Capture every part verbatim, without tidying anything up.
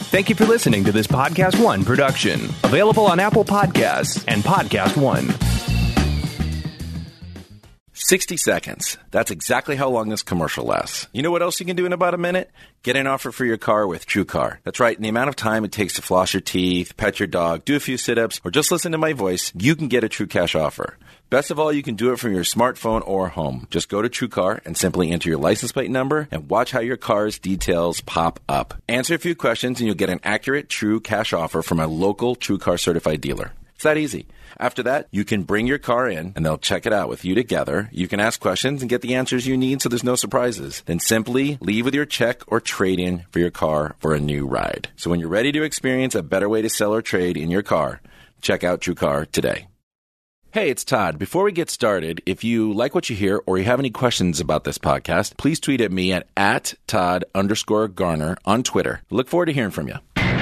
Thank you for listening to this Podcast One production. Available on Apple Podcasts and Podcast One. sixty seconds. That's exactly how long this commercial lasts. You know what else you can do in about a minute? Get an offer for your car with TrueCar. That's right. In the amount of time it takes to floss your teeth, pet your dog, do a few sit-ups, or just listen to my voice, you can get a True Cash offer. Best of all, you can do it from your smartphone or home. Just go to TrueCar and simply enter your license plate number and watch how your car's details pop up. Answer a few questions and you'll get an accurate True Cash offer from a local TrueCar certified dealer. It's that easy. After that, you can bring your car in and they'll check it out with you together. You can ask questions and get the answers you need so there's no surprises. Then simply leave with your check or trade in for your car for a new ride. So when you're ready to experience a better way to sell or trade in your car, check out TrueCar today. Hey, it's Todd. Before we get started, if you like what you hear or you have any questions about this podcast, please tweet at me at, at Todd underscore Garner on Twitter. Look forward to hearing from you.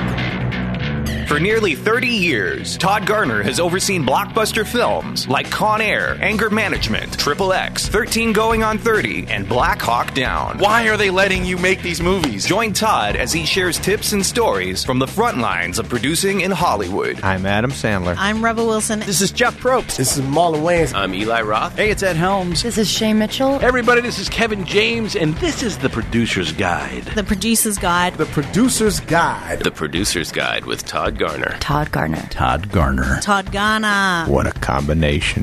For nearly thirty years, Todd Garner has overseen blockbuster films like Con Air, Anger Management, Triple X, thirteen Going on thirty, and Black Hawk Down. Why are they letting you make these movies? Join Todd as he shares tips and stories from the front lines of producing in Hollywood. I'm Adam Sandler. I'm Rebel Wilson. This is Jeff Probst. This is Marlon Wayans. I'm Eli Roth. Hey, it's Ed Helms. This is Shay Mitchell. Hey everybody, this is Kevin James, and this is The Producer's Guide. The Producer's Guide. The Producer's Guide. The Producer's Guide with Todd Garner. Todd Garner. Todd Garner. Todd Garner. What a combination.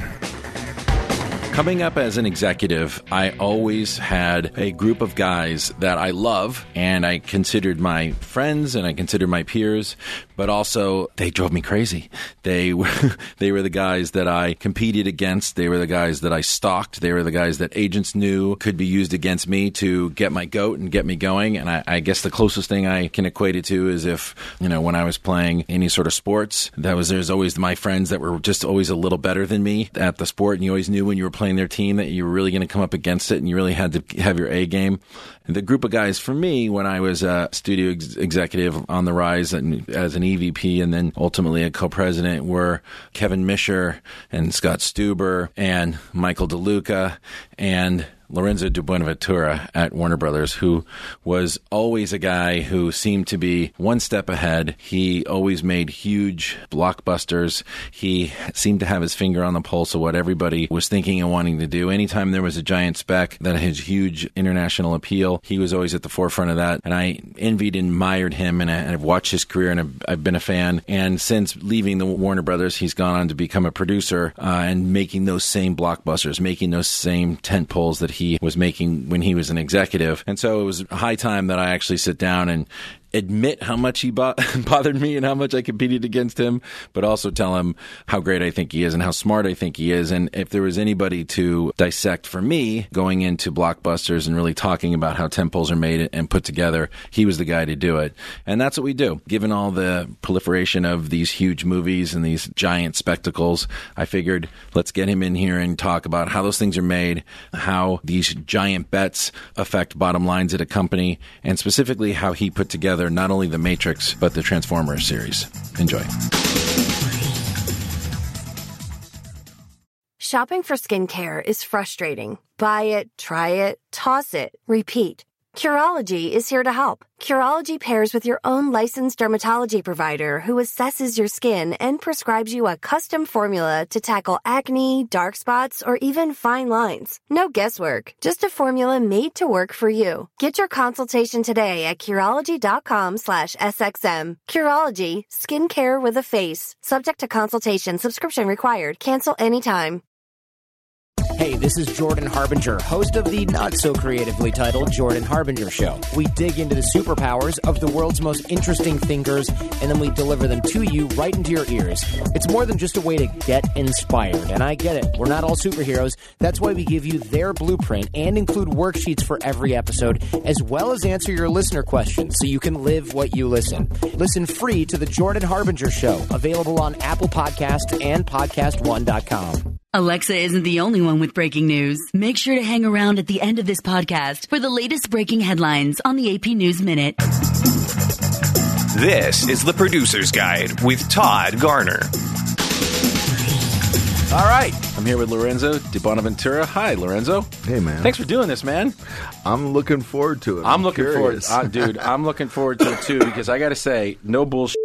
Coming up as an executive, I always had a group of guys that I love and I considered my friends and I considered my peers, but also they drove me crazy. They were, they were the guys that I competed against. They were the guys that I stalked. They were the guys that agents knew could be used against me to get my goat and get me going. And I, I guess the closest thing I can equate it to is if, you know, when I was playing any sort of sports, that was, there's always my friends that were just always a little better than me at the sport. And you always knew when you were playing their team that you were really going to come up against it and you really had to have your A game. And the group of guys for me when I was a studio ex- executive on the rise and as an E V P and then ultimately a co-president were Kevin Misher and Scott Stuber and Michael DeLuca and Lorenzo de Buenaventura at Warner Brothers, who was always a guy who seemed to be one step ahead. He always made huge blockbusters. He seemed to have his finger on the pulse of what everybody was thinking and wanting to do. Anytime there was a giant spec that had huge international appeal, he was always at the forefront of that. And I envied and admired him, and, I, and I've watched his career, and I've, I've been a fan. And since leaving the Warner Brothers, he's gone on to become a producer uh, and making those same blockbusters, making those same tent poles that he was making when he was an executive. And so it was a high time that I actually sit down and admit how much he bo- bothered me and how much I competed against him, but also tell him how great I think he is and how smart I think he is. And if there was anybody to dissect for me going into blockbusters and really talking about how tentpoles are made and put together, he was the guy to do it. And that's what we do. Given all the proliferation of these huge movies and these giant spectacles, I figured let's get him in here and talk about how those things are made, how these giant bets affect bottom lines at a company, and specifically how he put together not only The Matrix, but the Transformers series. Enjoy. Shopping for skincare is frustrating. Buy it, try it, toss it, repeat. Curology is here to help. Curology pairs with your own licensed dermatology provider who assesses your skin and prescribes you a custom formula to tackle acne, dark spots, or even fine lines. No guesswork, just a formula made to work for you. Get your consultation today at Curology.com slash SXM. Curology, skincare with a face. Subject to consultation, subscription required. Cancel anytime. Hey, this is Jordan Harbinger, host of the not-so-creatively titled Jordan Harbinger Show. We dig into the superpowers of the world's most interesting thinkers, and then we deliver them to you right into your ears. It's more than just a way to get inspired, and I get it. We're not all superheroes. That's why we give you their blueprint and include worksheets for every episode, as well as answer your listener questions so you can live what you listen. Listen free to the Jordan Harbinger Show, available on Apple Podcasts and podcast one dot com. Alexa isn't the only one with breaking news. Make sure to hang around at the end of this podcast for the latest breaking headlines on the A P News Minute. This is The Producer's Guide with Todd Garner. All right. I'm here with Lorenzo Di Bonaventura. Hi, Lorenzo. Hey, man. Thanks for doing this, man. I'm looking forward to it. I'm, I'm looking curious. forward, uh, dude. I'm looking forward to it too because I got to say, no bullshit.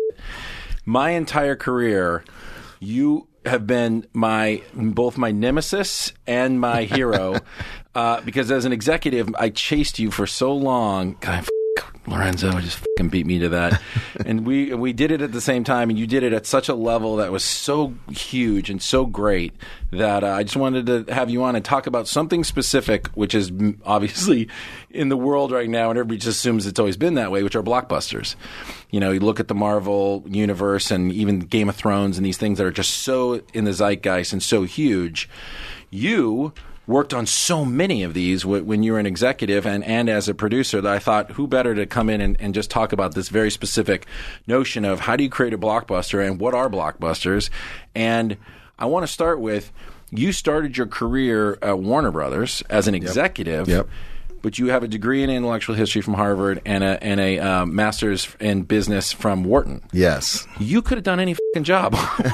My entire career, you have been my both my nemesis and my hero uh, because as an executive, I chased you for so long. God, f- Lorenzo just fucking beat me to that, and we we did it at the same time, and you did it at such a level that was so huge and so great that uh, I just wanted to have you on and talk about something specific, which is obviously in the world right now, and everybody just assumes it's always been that way, which are blockbusters. You know, you look at the Marvel universe and even Game of Thrones and these things that are just so in the zeitgeist and so huge. You worked on so many of these w- when you were an executive and, and as a producer that I thought, who better to come in and, and just talk about this very specific notion of how do you create a blockbuster and what are blockbusters? And I want to start with, you started your career at Warner Brothers as an executive. Yep. But you have a degree in intellectual history from Harvard and a, and a uh, master's in business from Wharton. Yes. You could have done any fucking job.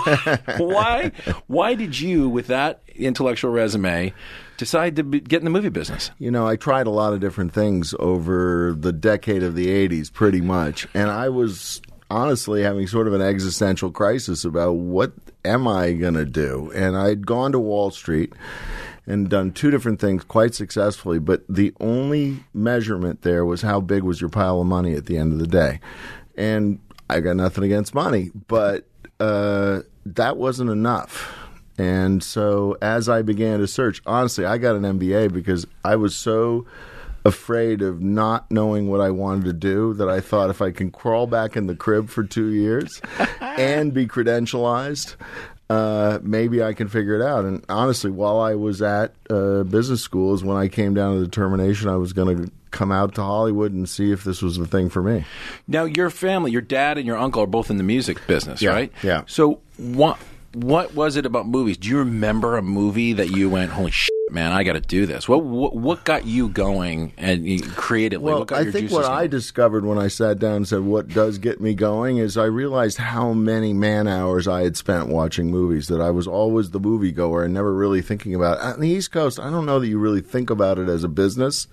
Why? Why did you, with that intellectual resume, decide to be, get in the movie business? You know, I tried a lot of different things over the decade of the eighties, pretty much. And I was honestly having sort of an existential crisis about what am I going to do? And I'd gone to Wall Street and done two different things quite successfully, but the only measurement there was how big was your pile of money at the end of the day. And I got nothing against money, but uh, that wasn't enough. And so as I began to search, honestly, I got an M B A because I was so afraid of not knowing what I wanted to do that I thought if I can crawl back in the crib for two years and be credentialized, Uh, maybe I can figure it out. And honestly, while I was at uh, business school is when I came down to the determination I was going to come out to Hollywood and see if this was the thing for me. Now, your family, your dad and your uncle are both in the music business, Yeah, right? yeah. So what what was it about movies? Do you remember a movie that you went, holy shit, man, I got to do this? What, what what got you going and you, creatively? Well, what got I your think juices what going? I discovered when I sat down and said, what does get me going, is I realized how many man hours I had spent watching movies, that I was always the moviegoer and never really thinking about it. On the East Coast, I don't know that you really think about it as a business.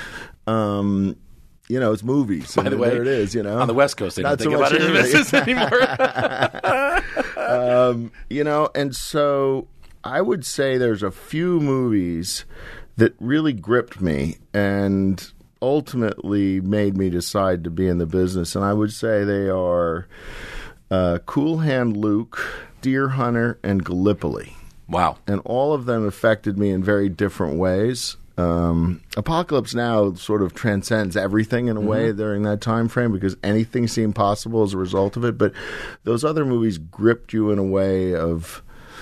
Um, you know, it's movies. By the and way, there it is, you know. On the West Coast, they Not don't think so about it much as a either. business anymore. um, you know, and so I would say there's a few movies that really gripped me and ultimately made me decide to be in the business. And I would say they are uh, Cool Hand Luke, Deer Hunter, and Gallipoli. Wow. And all of them affected me in very different ways. Um, Apocalypse Now sort of transcends everything in a way Mm-hmm. during that time frame because anything seemed possible as a result of it. But those other movies gripped you in a way of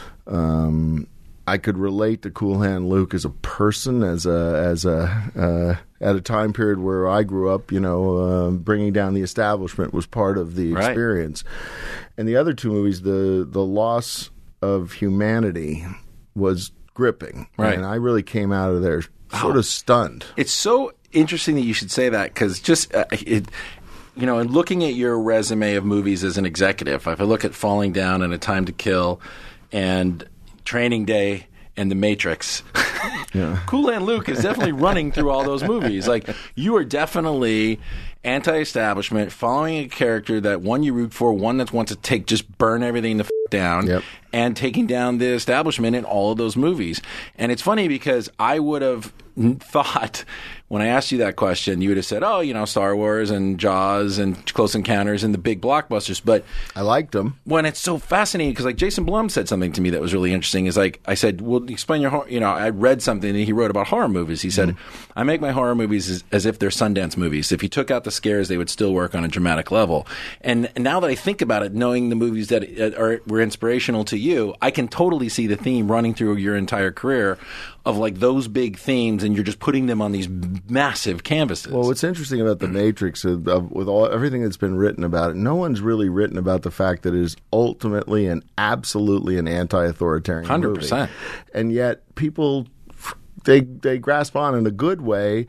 um, I could relate to Cool Hand Luke as a person, as a as a uh, at a time period where I grew up. You know, uh, bringing down the establishment was part of the Right. experience. And the other two movies, the the loss of humanity was gripping, Right. and I really came out of there sort of stunned. It's so interesting that you should say that because just, uh, it, you know, in looking at your resume of movies as an executive, if I look at Falling Down and A Time to Kill and Training Day and The Matrix, Yeah. Cool Hand Luke is definitely running through all those movies. Like, you are definitely anti-establishment, following a character that, one, you root for, one that wants to take, just burn everything the f- down, Yep. and taking down the establishment in all of those movies. And it's funny because I would have thought, when I asked you that question, you would have said, oh, you know, Star Wars and Jaws and Close Encounters and the big blockbusters. But I liked them. when it's so fascinating, because like Jason Blum said something to me that was really interesting, is like, I said, well, explain your horror, you know, I read something that he wrote about horror movies. He said, I make my horror movies as, as if they're Sundance movies. If you took out the scares, they would still work on a dramatic level. And, and now that I think about it, knowing the movies that are, were inspirational to you, I can totally see the theme running through your entire career of like those big themes, and you're just putting them on these massive canvases. Well, what's interesting about The Matrix, uh, of, with all everything that's been written about it, no one's really written about the fact that it is ultimately and absolutely an anti-authoritarian one hundred percent. movie. And yet people, they they grasp on in a good way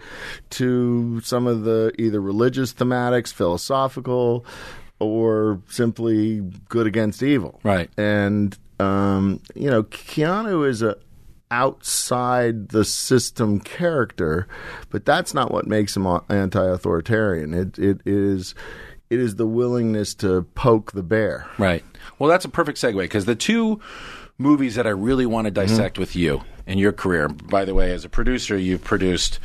to some of the either religious thematics, philosophical, or simply good against evil. Right. And um, you know, Keanu is a outside the system character, but that's not what makes him anti-authoritarian. It it is it is the willingness to poke the bear. Right. Well, that's a perfect segue, because the two movies that I really want to dissect mm-hmm. with you in your career, by the way, as a producer, you've produced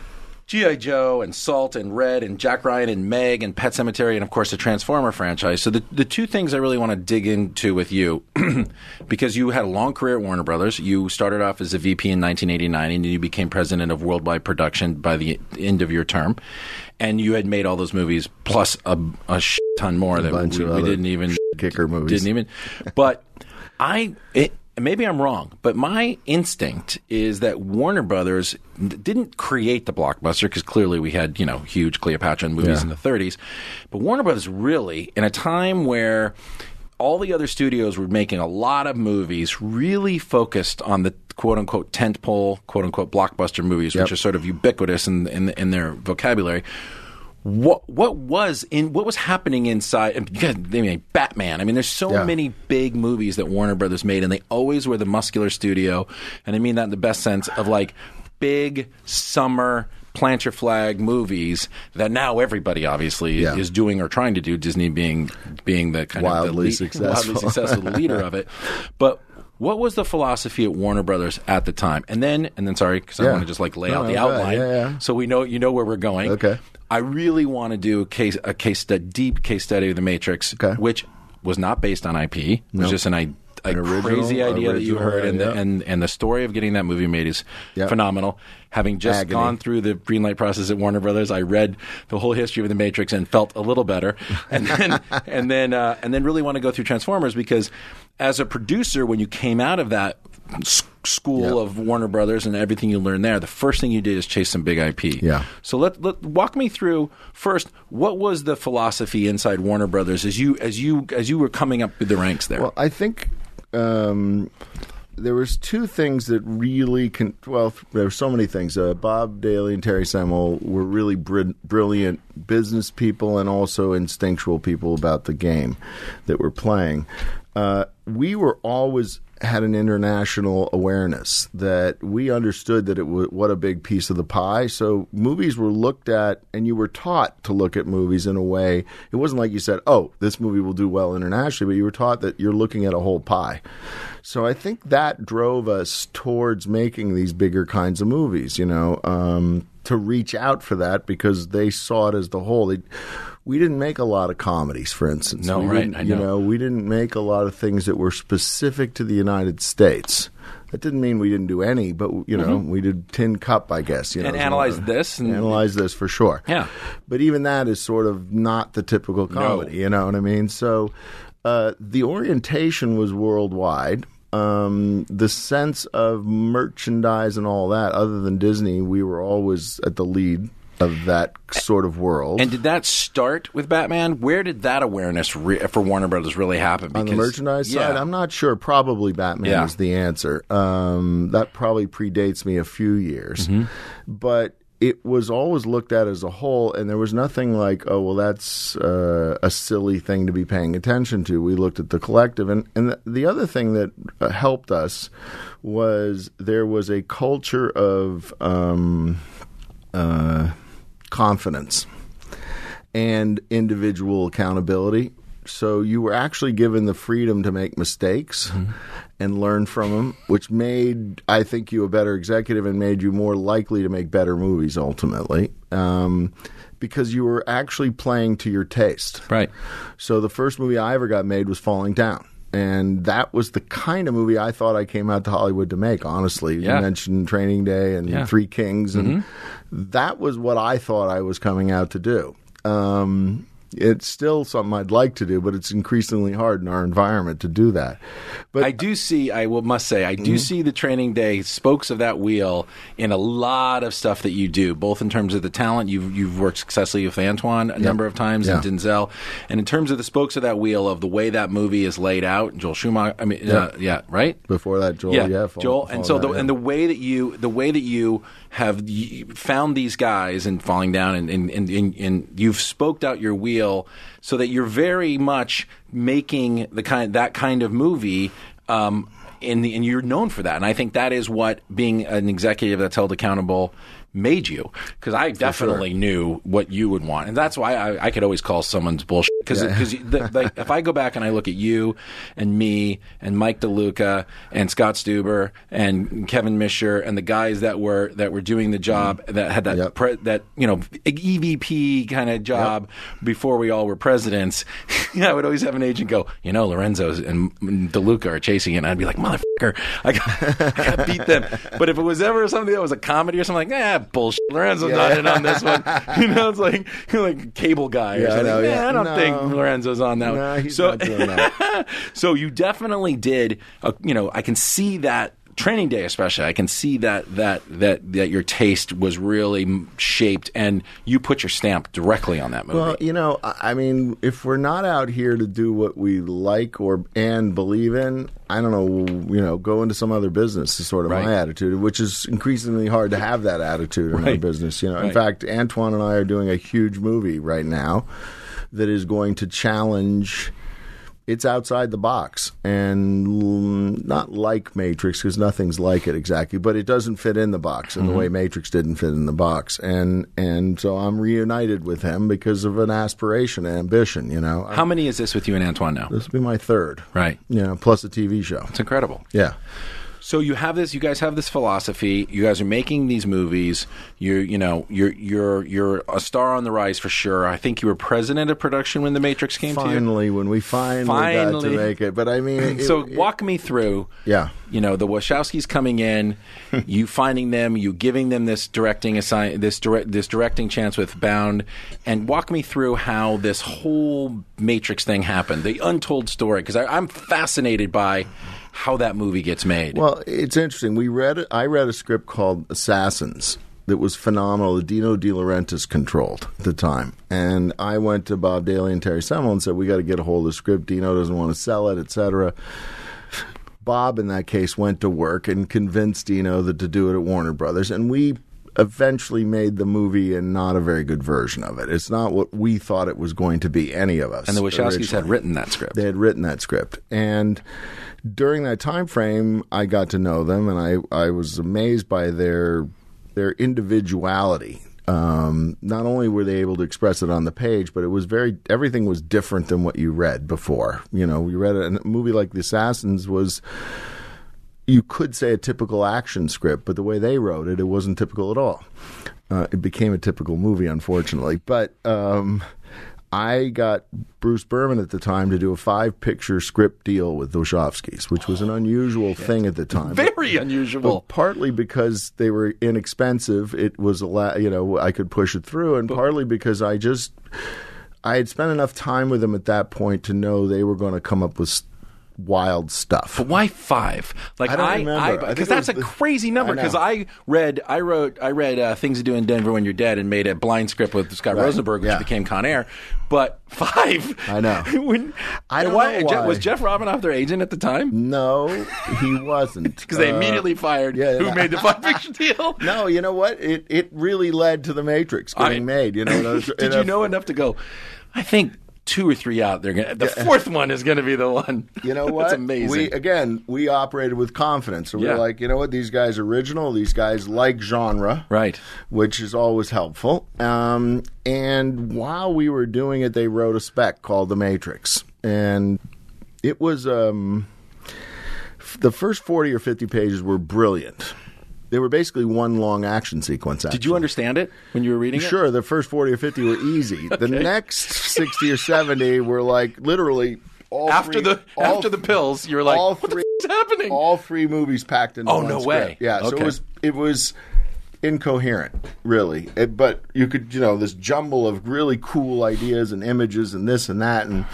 G I. Joe and Salt and Red and Jack Ryan and Meg and Pet Sematary and, of course, the Transformer franchise. So the the two things I really want to dig into with you, because you had a long career at Warner Brothers. You started off as a V P in nineteen eighty-nine, and you became president of Worldwide Production by the end of your term. And you had made all those movies plus a, a shit ton more a that we, we didn't even kicker movies. Didn't even. But I. It, Maybe I'm wrong, but my instinct is that Warner Brothers didn't create the blockbuster, because clearly we had, you know, huge Cleopatra movies yeah. in the thirties. But Warner Brothers really, in a time where all the other studios were making a lot of movies, really focused on the quote-unquote tentpole, quote-unquote blockbuster movies, yep. which are sort of ubiquitous in, in, in their vocabulary. What what was in what was happening inside? And you guys, I mean, Batman. I mean, there's so yeah. many big movies that Warner Brothers made, and they always were the muscular studio. And I mean that in the best sense of like big summer plant your flag movies that now everybody obviously yeah. is doing or trying to do. Disney being being the kind wildly of the lead, successful, wildly successful leader of it, but. What was the philosophy at Warner Brothers at the time? And then, and then, sorry, because yeah. I want to just like lay no, out the no, outline, yeah, yeah. so we know you know where we're going. Okay. I really want to do a case, a case study, deep case study of The Matrix, okay. which was not based on I P. It was nope. just an, a an original, crazy idea that you heard, and, yeah. the, and and the story of getting that movie made is yep. phenomenal. Having just Agony. gone through the green light process at Warner Brothers, I read the whole history of The Matrix and felt a little better, and then and then uh, and then really want to go through Transformers, because as a producer, when you came out of that school yep. of Warner Brothers and everything you learned there, the first thing you did is chase some big I P. Yeah. So let, let walk me through first, what was the philosophy inside Warner Brothers as you as you as you were coming up through the ranks there? Well, I think um, there was two things that really con- well, there were so many things. Uh, Bob Daly and Terry Semel were really br- brilliant business people and also instinctual people about the game that we're playing. Uh, we were always had an international awareness that we understood that it was what a big piece of the pie. So movies were looked at, and you were taught to look at movies in a way. It wasn't like you said, oh, this movie will do well internationally, but you were taught that you're looking at a whole pie. So I think that drove us towards making these bigger kinds of movies, you know, um, to reach out for that, because they saw it as the whole. They, we didn't make a lot of comedies, for instance. No, we right. didn't, I you know. know, we didn't make a lot of things that were specific to the United States. That didn't mean we didn't do any, but you know, mm-hmm. we did Tin Cup, I guess. You know, and analyze uh, this, and analyze this for sure. Yeah, but even that is sort of not the typical comedy. No. You know what I mean? So uh, the orientation was worldwide. Um, the sense of merchandise and all that, other than Disney, we were always at the lead of that sort of world. And did that start with Batman? Where did that awareness re- for Warner Brothers really happen? Because, on the merchandise yeah. side, I'm not sure. Probably Batman yeah. is the answer. Um, that probably predates me a few years. Mm-hmm. But it was always looked at as a whole, and there was nothing like, oh, well, that's uh, a silly thing to be paying attention to. We looked at the collective. And, and the, the other thing that uh, helped us was there was a culture of um, uh, confidence and individual accountability. So you were actually given the freedom to make mistakes mm-hmm. and learn from them, which made, I think, you a better executive and made you more likely to make better movies ultimately, um, because you were actually playing to your taste. Right. So the first movie I ever got made was Falling Down. And that was the kind of movie I thought I came out to Hollywood to make, honestly. Yeah. You mentioned Training Day and yeah. Three Kings, and mm-hmm. that was what I thought I was coming out to do. Um, it's still something I'd like to do, but it's increasingly hard in our environment to do that. But I do see, I will must say, I do mm-hmm. see the Training Day spokes of that wheel in a lot of stuff that you do, both in terms of the talent. You've, you've worked successfully with Antoine a yep. number of times yeah. and Denzel. And in terms of the spokes of that wheel of the way that movie is laid out, Joel Schumacher, I mean, yep. uh, yeah, right? Before that, Joel, yeah, yeah fall, Joel. fall and so, down, the, yeah. and the way that you, the way that you have found these guys and Falling Down, and, and, and, and, and you've spoked out your wheel so that you're very much making the kind that kind of movie Um, and, the, and you're known for that. And I think that is what being an executive that's held accountable made you. Because I definitely sure. knew what you would want. And that's why I, I could always call someone's bullshit. Because yeah. like, if I go back and I look at you and me and Mike DeLuca and Scott Stuber and Kevin Misher and the guys that were that were doing the job, mm. that had that, yep. pre, that you know, E V P kind of job yep. before we all were presidents, I would always have an agent go, you know, Lorenzo and DeLuca are chasing it. And I'd be like, motherfucker, I got, I got to beat them. But if it was ever something that was a comedy or something, like, eh, bullshit, Lorenzo's yeah. not in on this one. You know, it's like, like a cable guy or yeah, something. no, yeah. I don't no. think Lorenzo's on that no, one. He's so, not doing that. So you definitely did, uh, you know, I can see that. Training Day especially, I can see that that that that your taste was really shaped, and you put your stamp directly on that movie. Well, you know, I mean, if we're not out here to do what we like or and believe in, I don't know, you know, go into some other business is sort of right. my attitude, which is increasingly hard to have that attitude in right. our business. You know, right. in fact, Antoine and I are doing a huge movie right now that is going to challenge. It's outside the box and not like Matrix because nothing's like it exactly, but it doesn't fit in the box in mm-hmm. the way Matrix didn't fit in the box. And and so I'm reunited with him because of an aspiration, an ambition, you know. How many is this with you and Antoine now? This will be my third. Right. You know, plus a T V show. It's incredible. Yeah. So you have this. You guys have this philosophy. You guys are making these movies. You, you know, you're you're you're a star on the rise for sure. I think you were president of production when The Matrix came finally, to you. Finally, when we finally, finally got to make it. But I mean, it, so it, walk me through. Yeah. You know, the Wachowskis coming in, you finding them, you giving them this directing assign this direct this directing chance with Bound, and walk me through how this whole Matrix thing happened, the untold story, because I'm fascinated by how that movie gets made. Well, it's interesting. We read I read a script called Assassins that was phenomenal that Dino De Laurentiis controlled at the time. And I went to Bob Daly and Terry Semel and said, we got to get a hold of the script. Dino doesn't want to sell it, et cetera. Bob, in that case, went to work and convinced Dino that to do it at Warner Brothers. And we eventually made the movie and not a very good version of it. It's not what we thought it was going to be, any of us. And the Wachowskis originally. had written that script. They had written that script. And during that time frame, I got to know them, and I, I was amazed by their their individuality. Um, not only were they able to express it on the page, but it was very everything was different than what you read before. You know, you read a, a movie like The Assassins was, you could say, a typical action script, but the way they wrote it, it wasn't typical at all. Uh, it became a typical movie, unfortunately. But um, I got Bruce Berman at the time to do a five-picture script deal with the Wachowskis, which was an unusual thing at the time. Very but, unusual. But partly because they were inexpensive, it was a la- you know I could push it through, and but, partly because I just I had spent enough time with them at that point to know they were going to come up with wild stuff. But why five? Like I don't I, remember. Because that's a the, crazy number. Because I, I read, I wrote, I read uh, Things to Do in Denver When You're Dead and made a blind script with Scott right. Rosenberg, which yeah. became Con Air. But five. I know. when, I don't why, know why. Was Jeff Robinoff their agent at the time? No, he wasn't. Because they uh, immediately fired yeah, who yeah. made the five picture deal. No, you know what? It it really led to The Matrix getting I, made. You know, did you know enough to go? I think two or three out. They're gonna. The yeah. fourth one is going to be the one. You know what? That's amazing. We again, we operated with confidence. So we yeah. were like, you know what? These guys are original. These guys like genre, right? Which is always helpful. Um, and while we were doing it, they wrote a spec called The Matrix, and it was um, f- the first forty or fifty pages were brilliant. They were basically one long action sequence. Actually. Did you understand it when you were reading it? Sure. The first forty or fifty were easy. okay. The next sixty or seventy were like literally all after three, the all, after the pills. You were like, all what three, the f- is happening? All three movies packed into oh, one no script. way. Yeah. Okay. So it was it was incoherent, really. It, but you could, you know, this jumble of really cool ideas and images and this and that, and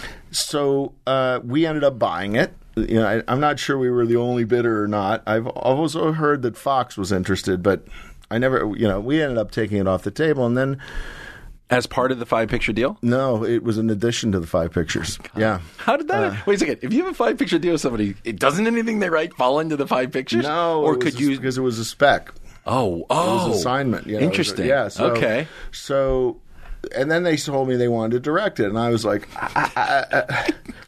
so uh, we ended up buying it. You know, I, I'm not sure we were the only bidder or not. I've also heard that Fox was interested, but I never, you know, we ended up taking it off the table. And then. As part of the five-picture deal? No, it was in addition to the five pictures. God. Yeah. How did that? Uh, wait a second. If you have a five-picture deal with somebody, it doesn't anything they write fall into the five pictures? No. Or could a, you? Because it was a spec. Oh, oh. It was an assignment. You know, interesting. A, yeah. So, okay. So. And then they told me they wanted to direct it, and I was like, I, I, I,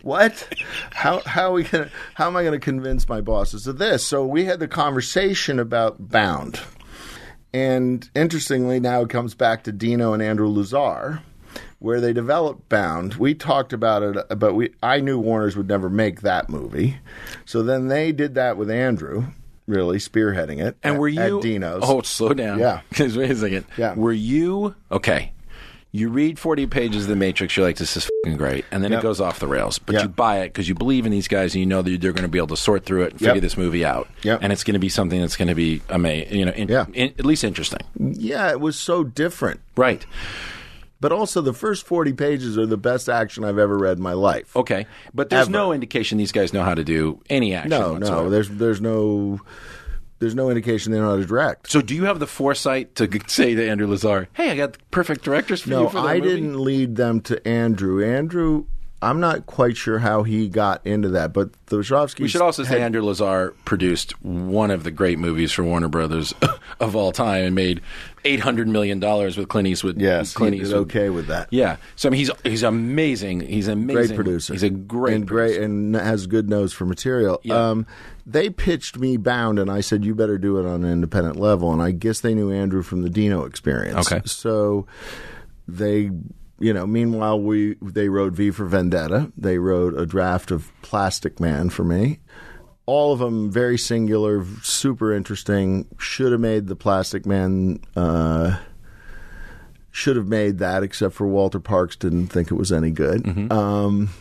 what? How how are we gonna? How am I going to convince my bosses of this? So we had the conversation about Bound, and interestingly, now it comes back to Dino and Andrew Lazar, where they developed Bound. We talked about it, but we I knew Warner's would never make that movie, so then they did that with Andrew. Really spearheading it, and at, were you? At Dino's. Oh, slow down. Yeah, because wait a second. Yeah, were you okay? You read forty pages of The Matrix, you're like, this is fucking great, and then yep. it goes off the rails. But yep. you buy it because you believe in these guys, and you know that they're going to be able to sort through it and yep. figure this movie out, yep. and it's going to be something that's going to be amazing. You know, in, yeah. in, at least interesting. Yeah, it was so different, right? But also, the first forty pages are the best action I've ever read in my life. Okay, but there's Ever. no indication these guys know how to do any action. No, whatsoever. no, there's there's no. There's no indication they know how to direct. So do you have the foresight to g- say to Andrew Lazar, hey, I got the perfect directors for no, you for that I movie? didn't lead them to Andrew. Andrew, I'm not quite sure how he got into that, but the Wachowskis... We should also had, say Andrew Lazar produced one of the great movies for Warner Brothers of all time and made eight hundred million dollars with Clint Eastwood. Yes, Clint he did Eastwood. okay with that. Yeah. So I mean, he's he's amazing. He's amazing. Great producer. He's a great and producer. great and has good nose for material. Yeah. Um, they pitched me Bound, and I said, you better do it on an independent level. And I guess they knew Andrew from the Dino Experience. Okay. So they, you know, meanwhile, we they wrote V for Vendetta. They wrote a draft of Plastic Man for me. All of them very singular, super interesting. Should have made the Plastic Man... Uh, should have made that, except for Walter Parks didn't think it was any good. Mm-hmm. Um,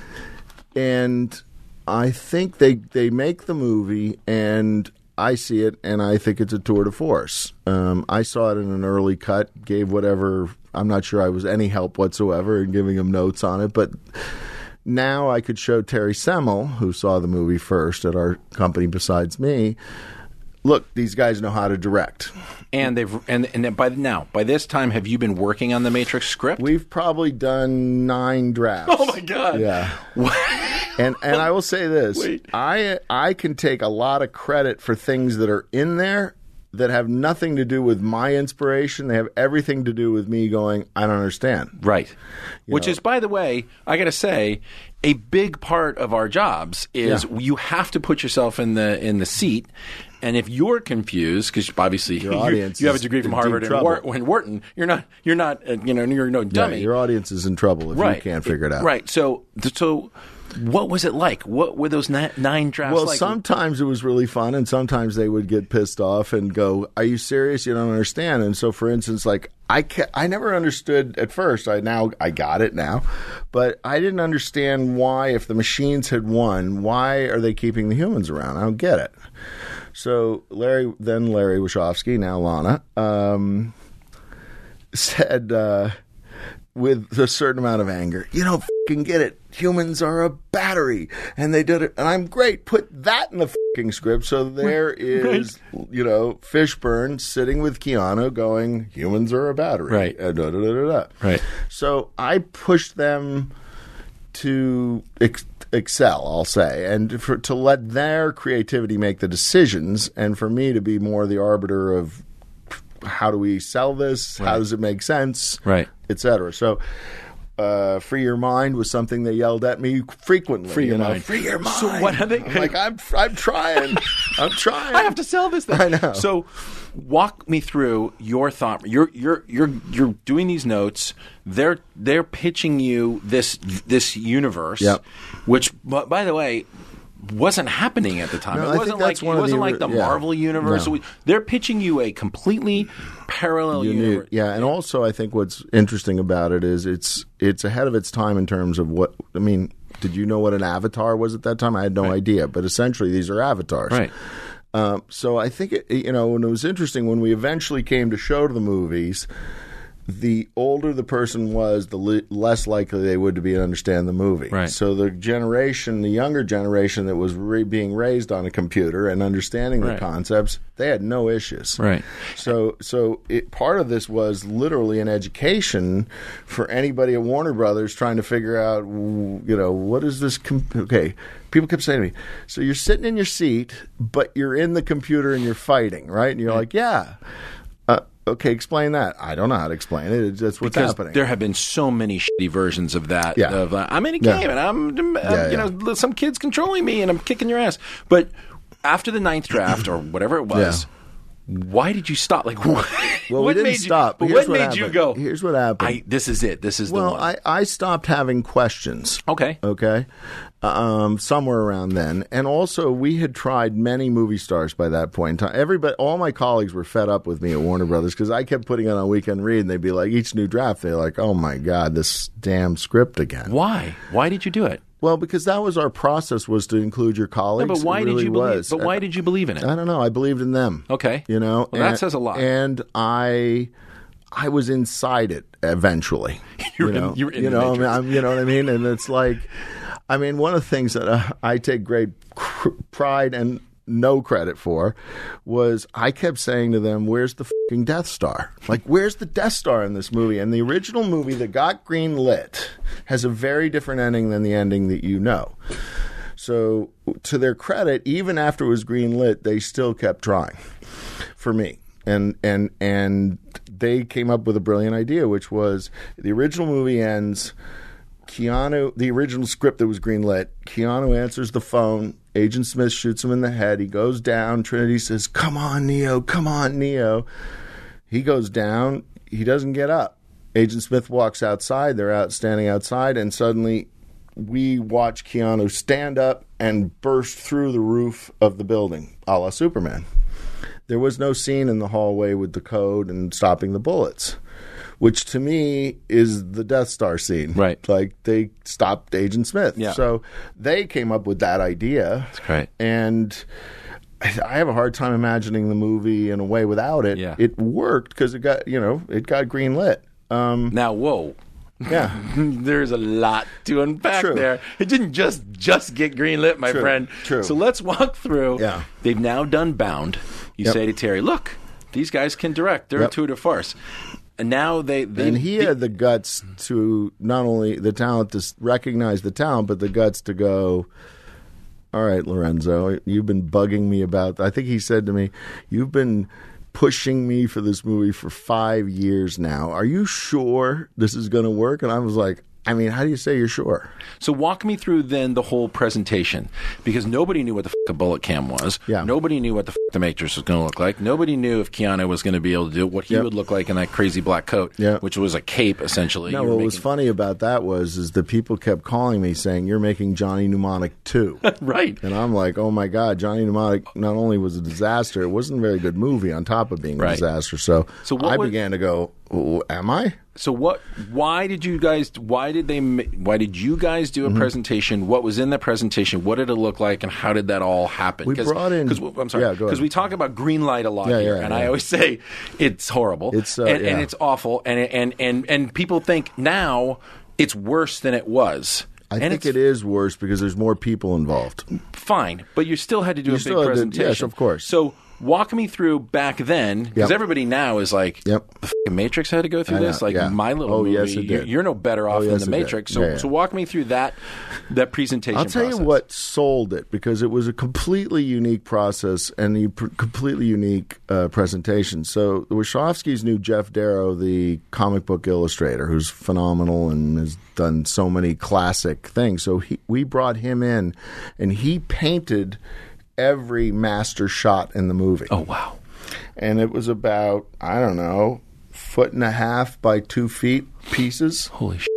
and I think they they make the movie, and I see it, and I think it's a tour de force. Um, I saw it in an early cut, gave whatever. I'm not sure I was any help whatsoever in giving him notes on it, but now I could show Terry Semmel, who saw the movie first at our company besides me, look, these guys know how to direct. And they've and and by now, by this time, have you been working on the Matrix script? We've probably done nine drafts. Oh my god! Yeah. and and I will say this: Wait. I I can take a lot of credit for things that are in there that have nothing to do with my inspiration. They have everything to do with me going, I don't understand. Right. You Which know. is, by the way, I got to say, a big part of our jobs is Yeah. you have to put yourself in the in the seat. And if you're confused, because obviously Your you, audience you have a is degree from in deep Harvard and, trouble. Whar- and Wharton, you're not you're not uh, you know you're no dummy. Yeah, your audience is in trouble if right. you can't figure it out. Right. So so. What was it like? What were those ni- nine drafts Well, like? sometimes it was really fun, and sometimes they would get pissed off and go, "Are you serious? You don't understand." And so, for instance, like I, ca- I never understood at first. I now I got it now, but I didn't understand why, if the machines had won, why are they keeping the humans around? I don't get it. So Larry, then Larry Wachowski, now Lana, um, said uh, with a certain amount of anger, "You don't fucking get it. Humans are a battery," and they did it. And I'm great. Put that in the fucking script. So there is, right. you know, Fishburne sitting with Keanu going, "Humans are a battery." Right. Uh, da, da, da, da, da. Right. So I pushed them to ex- excel, I'll say, and for, to let their creativity make the decisions, and for me to be more the arbiter of how do we sell this, right. how does it make sense, right, et cetera. So. Uh, free your mind was something they yelled at me frequently. Free your you know? mind. Free your mind. So what are they? I'm like I'm, I'm trying. I'm trying. I have to sell this thing. I know. So, walk me through your thought. You're you're you're you're doing these notes. They're they're pitching you this this universe, yep. which, by the way, wasn't happening at the time. No, it I wasn't think like that's it one of wasn't the- like the yeah. Marvel universe. No. They're pitching you a completely parallel Unique. universe. Yeah, and also I think what's interesting about it is it's it's ahead of its time in terms of what I mean. Did you know what an avatar was at that time? I had no Right. idea, but essentially these are avatars. Right. Um, so I think it, you know, when it was interesting when we eventually came to show the movies. The older the person was, the li- less likely they would to be to understand the movie. Right. So the generation, the younger generation that was re- being raised on a computer and understanding the Right. concepts, they had no issues. Right. So, so it, part of this was literally an education for anybody at Warner Brothers trying to figure out, you know, what is this? Com- okay, people kept saying to me, "So you're sitting in your seat, but you're in the computer and you're fighting, right?" And you're like, "Yeah." Uh, okay, explain that. I don't know how to explain it. It's just what's because happening. There have been so many shitty versions of that. Yeah. Of, uh, I'm in a game Yeah. and I'm, I'm Yeah, you yeah. know, some kid's controlling me and I'm kicking your ass. But after the ninth draft or whatever it was, why did you stop? Like, what, Well, what we didn't made stop. You, but Here's what what made you happened. go? Here's what happened. I, this is it. This is well, the one. I, I stopped having questions. Okay. Okay. Um, somewhere around then. And also, we had tried many movie stars by that point in time. Everybody, all my colleagues were fed up with me at Warner Brothers because I kept putting it on Weekend Read, and they'd be like, each new draft, they're like, oh my God, this damn script again. Why? Why did you do it? Well, because that was our process, was to include your colleagues. No, but why It did really you believe? was. But why did you believe in it? I don't know. I believed in them. Okay. You know? Well, that and, says a lot. And I I was inside it eventually. You you were in- know, you were in you the know, I mean, Matrix. I'm, you know what I mean? And it's like, I mean, one of the things that uh, I take great cr- pride and no credit for was I kept saying to them, where's the fucking Death Star? Like, where's the Death Star in this movie? And the original movie that got green lit has a very different ending than the ending that you know. So to their credit, even after it was green lit, they still kept trying for me. And and and they came up with a brilliant idea, which was the original movie ends. Keanu, the original script that was greenlit, Keanu answers the phone. Agent Smith shoots him in the head. He goes down. Trinity says, "Come on, Neo. Come on, Neo." He goes down. He doesn't get up. Agent Smith walks outside. They're out standing outside, and suddenly we watch Keanu stand up and burst through the roof of the building, a la Superman. There was no scene in the hallway with the code and stopping the bullets, which to me is the Death Star scene. Right. Like they stopped Agent Smith. Yeah. So they came up with that idea. That's great. And I have a hard time imagining the movie in a way without it. Yeah. It worked because it got, you know, it got green lit. Um, now, whoa. Yeah. There's a lot to unpack True. there. It didn't just just get greenlit, my True. friend. True. So let's walk through. Yeah. They've now done Bound. You Yep. say to Terry, look, these guys can direct. They're Yep. a tour de farce. And now they... they and he they- had the guts to not only the talent to s- recognize the talent, but the guts to go, all right, Lorenzo, you've been bugging me about... I think he said to me, you've been pushing me for this movie for five years now. Are you sure this is going to work? And I was like, I mean, how do you say you're sure? So walk me through then the whole presentation, because nobody knew what the f- a bullet cam was. Yeah. Nobody knew what the f- the Matrix was going to look like. Nobody knew if Keanu was going to be able to do what he Yep. would look like in that crazy black coat, Yeah. which was a cape essentially. No, You were what was making- funny about that was is that people kept calling me saying, you're making Johnny Mnemonic two. Right. And I'm like, oh my God, Johnny Mnemonic not only was a disaster, it wasn't a very good movie on top of being a Right. disaster. So, So what I would- began to go, "Oh, am I? So what? Why did you guys? Why did they? ma- Why did you guys do a Mm-hmm. presentation? What was in the presentation? What did it look like? And how did that all happen? We brought in- Cause, I'm sorry. Yeah, go Because ahead. we talk about green light a lot Yeah, here, yeah, and yeah. I always say it's horrible. It's, uh, and, yeah. and it's awful, and and and and people think now it's worse than it was. I and think it's it is worse because there's more people involved. fine, but you still had to do You a still big had to- presentation. yes, of course. So walk me through back then, because Yep. everybody now is like, Yep. the f***ing Matrix had to go through I know, this. Like yeah. my little Oh, movie, yes, it you- did. you're no better off Oh, than yes, the it did. Matrix. So, Yeah, yeah. so walk me through that that presentation. I'll tell process. you what sold it because it was a completely unique process and a pr- completely unique uh, presentation. So the Wachowskis knew Jeff Darrow, the comic book illustrator, who's phenomenal and has done so many classic things. So he, we brought him in, and he painted every master shot in the movie. Oh wow! And it was about, I don't know, foot and a half by two feet pieces. Holy shit!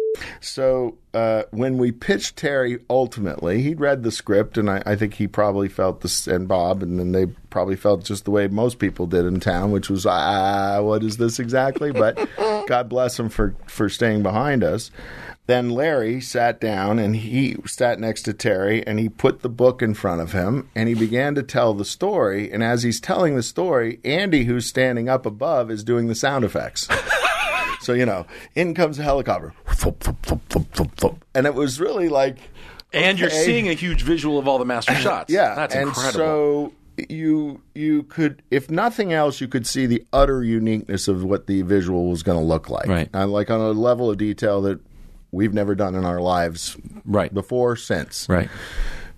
So uh, when we pitched Terry, ultimately, he'd read the script, and I, I think he probably felt this, and Bob, and then they probably felt just the way most people did in town, which was, ah, what is this exactly? But God bless him for, for staying behind us. Then Larry sat down, and he sat next to Terry, and he put the book in front of him, and he began to tell the story. And as he's telling the story, Andy, who's standing up above, is doing the sound effects. So, you know, in comes a helicopter. And it was really like... And you're okay. seeing a huge visual of all the master shots. Yeah. That's and incredible. so you you could, if nothing else, you could see the utter uniqueness of what the visual was going to look like. Right. And like on a level of detail that we've never done in our lives Right. before, since. Right.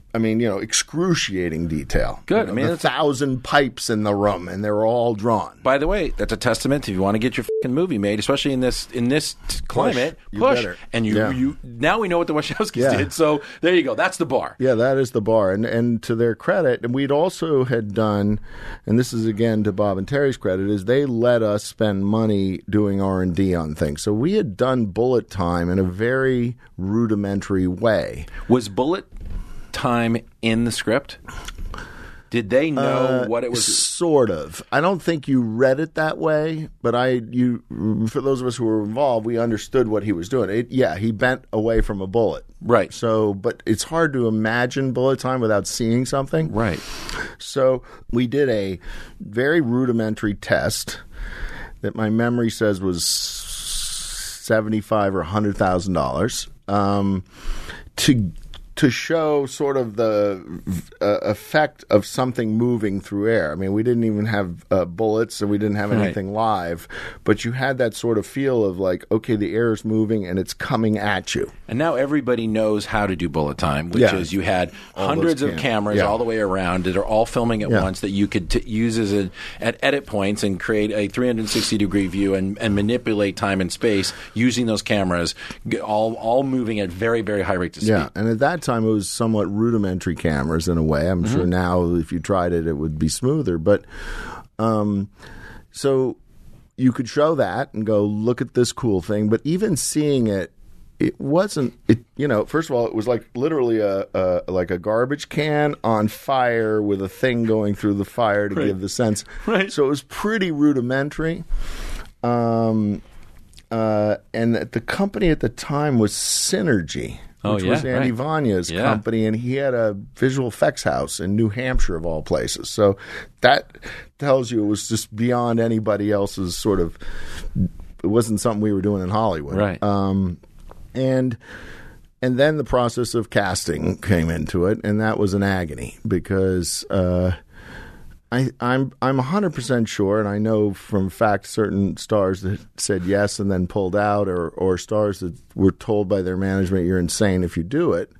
I mean, you know, excruciating detail. Good. You know, I mean, the that's thousand pipes in the room, and they're all drawn. By the way, that's a testament to if you want to get your fucking movie made, especially in this in this t- climate. You Push, better. and you Yeah. you now we know what the Wachowskis Yeah. did. So there you go. That's the bar. Yeah, that is the bar. And and to their credit, and we'd also had done, and this is again to Bob and Terry's credit, is they let us spend money doing R and D on things. So we had done bullet time in a very rudimentary way. Was bullet time in the script? Did they know Uh, what it was? Sort of. I don't think you read it that way, but I, you, for those of us who were involved, we understood what he was doing. It, yeah, he bent away from a bullet. Right. So, but it's hard to imagine bullet time without seeing something. Right. So we did a very rudimentary test that my memory says was seventy-five or a hundred thousand dollars um, to. to show sort of the uh, effect of something moving through air. I mean, we didn't even have uh, bullets and we didn't have anything Right. live, but you had that sort of feel of like, okay, the air is moving and it's coming at you. And now everybody knows how to do bullet time, which Yeah. is you had All hundreds those of cam- cameras yeah. all the way around that are all filming at Yeah. once that you could t- use as a, at edit points and create a three hundred sixty degree view and, and manipulate time and space using those cameras, g- all all moving at very, very high rates of speed. Yeah, and at that time it was somewhat rudimentary cameras in a way. I'm Mm-hmm. sure now if you tried it, it would be smoother. But um, so you could show that and go, look at this cool thing. But even seeing it, it wasn't. It you know, first of all, it was like literally a, a like a garbage can on fire with a thing going through the fire to Right. give the sense. Right. So it was pretty rudimentary. Um, uh, and the company at the time was Synergy. Oh, Which yeah, was Andy right. Vanya's Yeah. company, and he had a visual effects house in New Hampshire, of all places. So that tells you it was just beyond anybody else's sort of. It wasn't something we were doing in Hollywood, Right. Um, and and then the process of casting came into it, and that was an agony because. Uh, I, I'm I'm one hundred percent sure, and I know from fact certain stars that said yes and then pulled out, or, or stars that were told by their management, you're insane if you do it,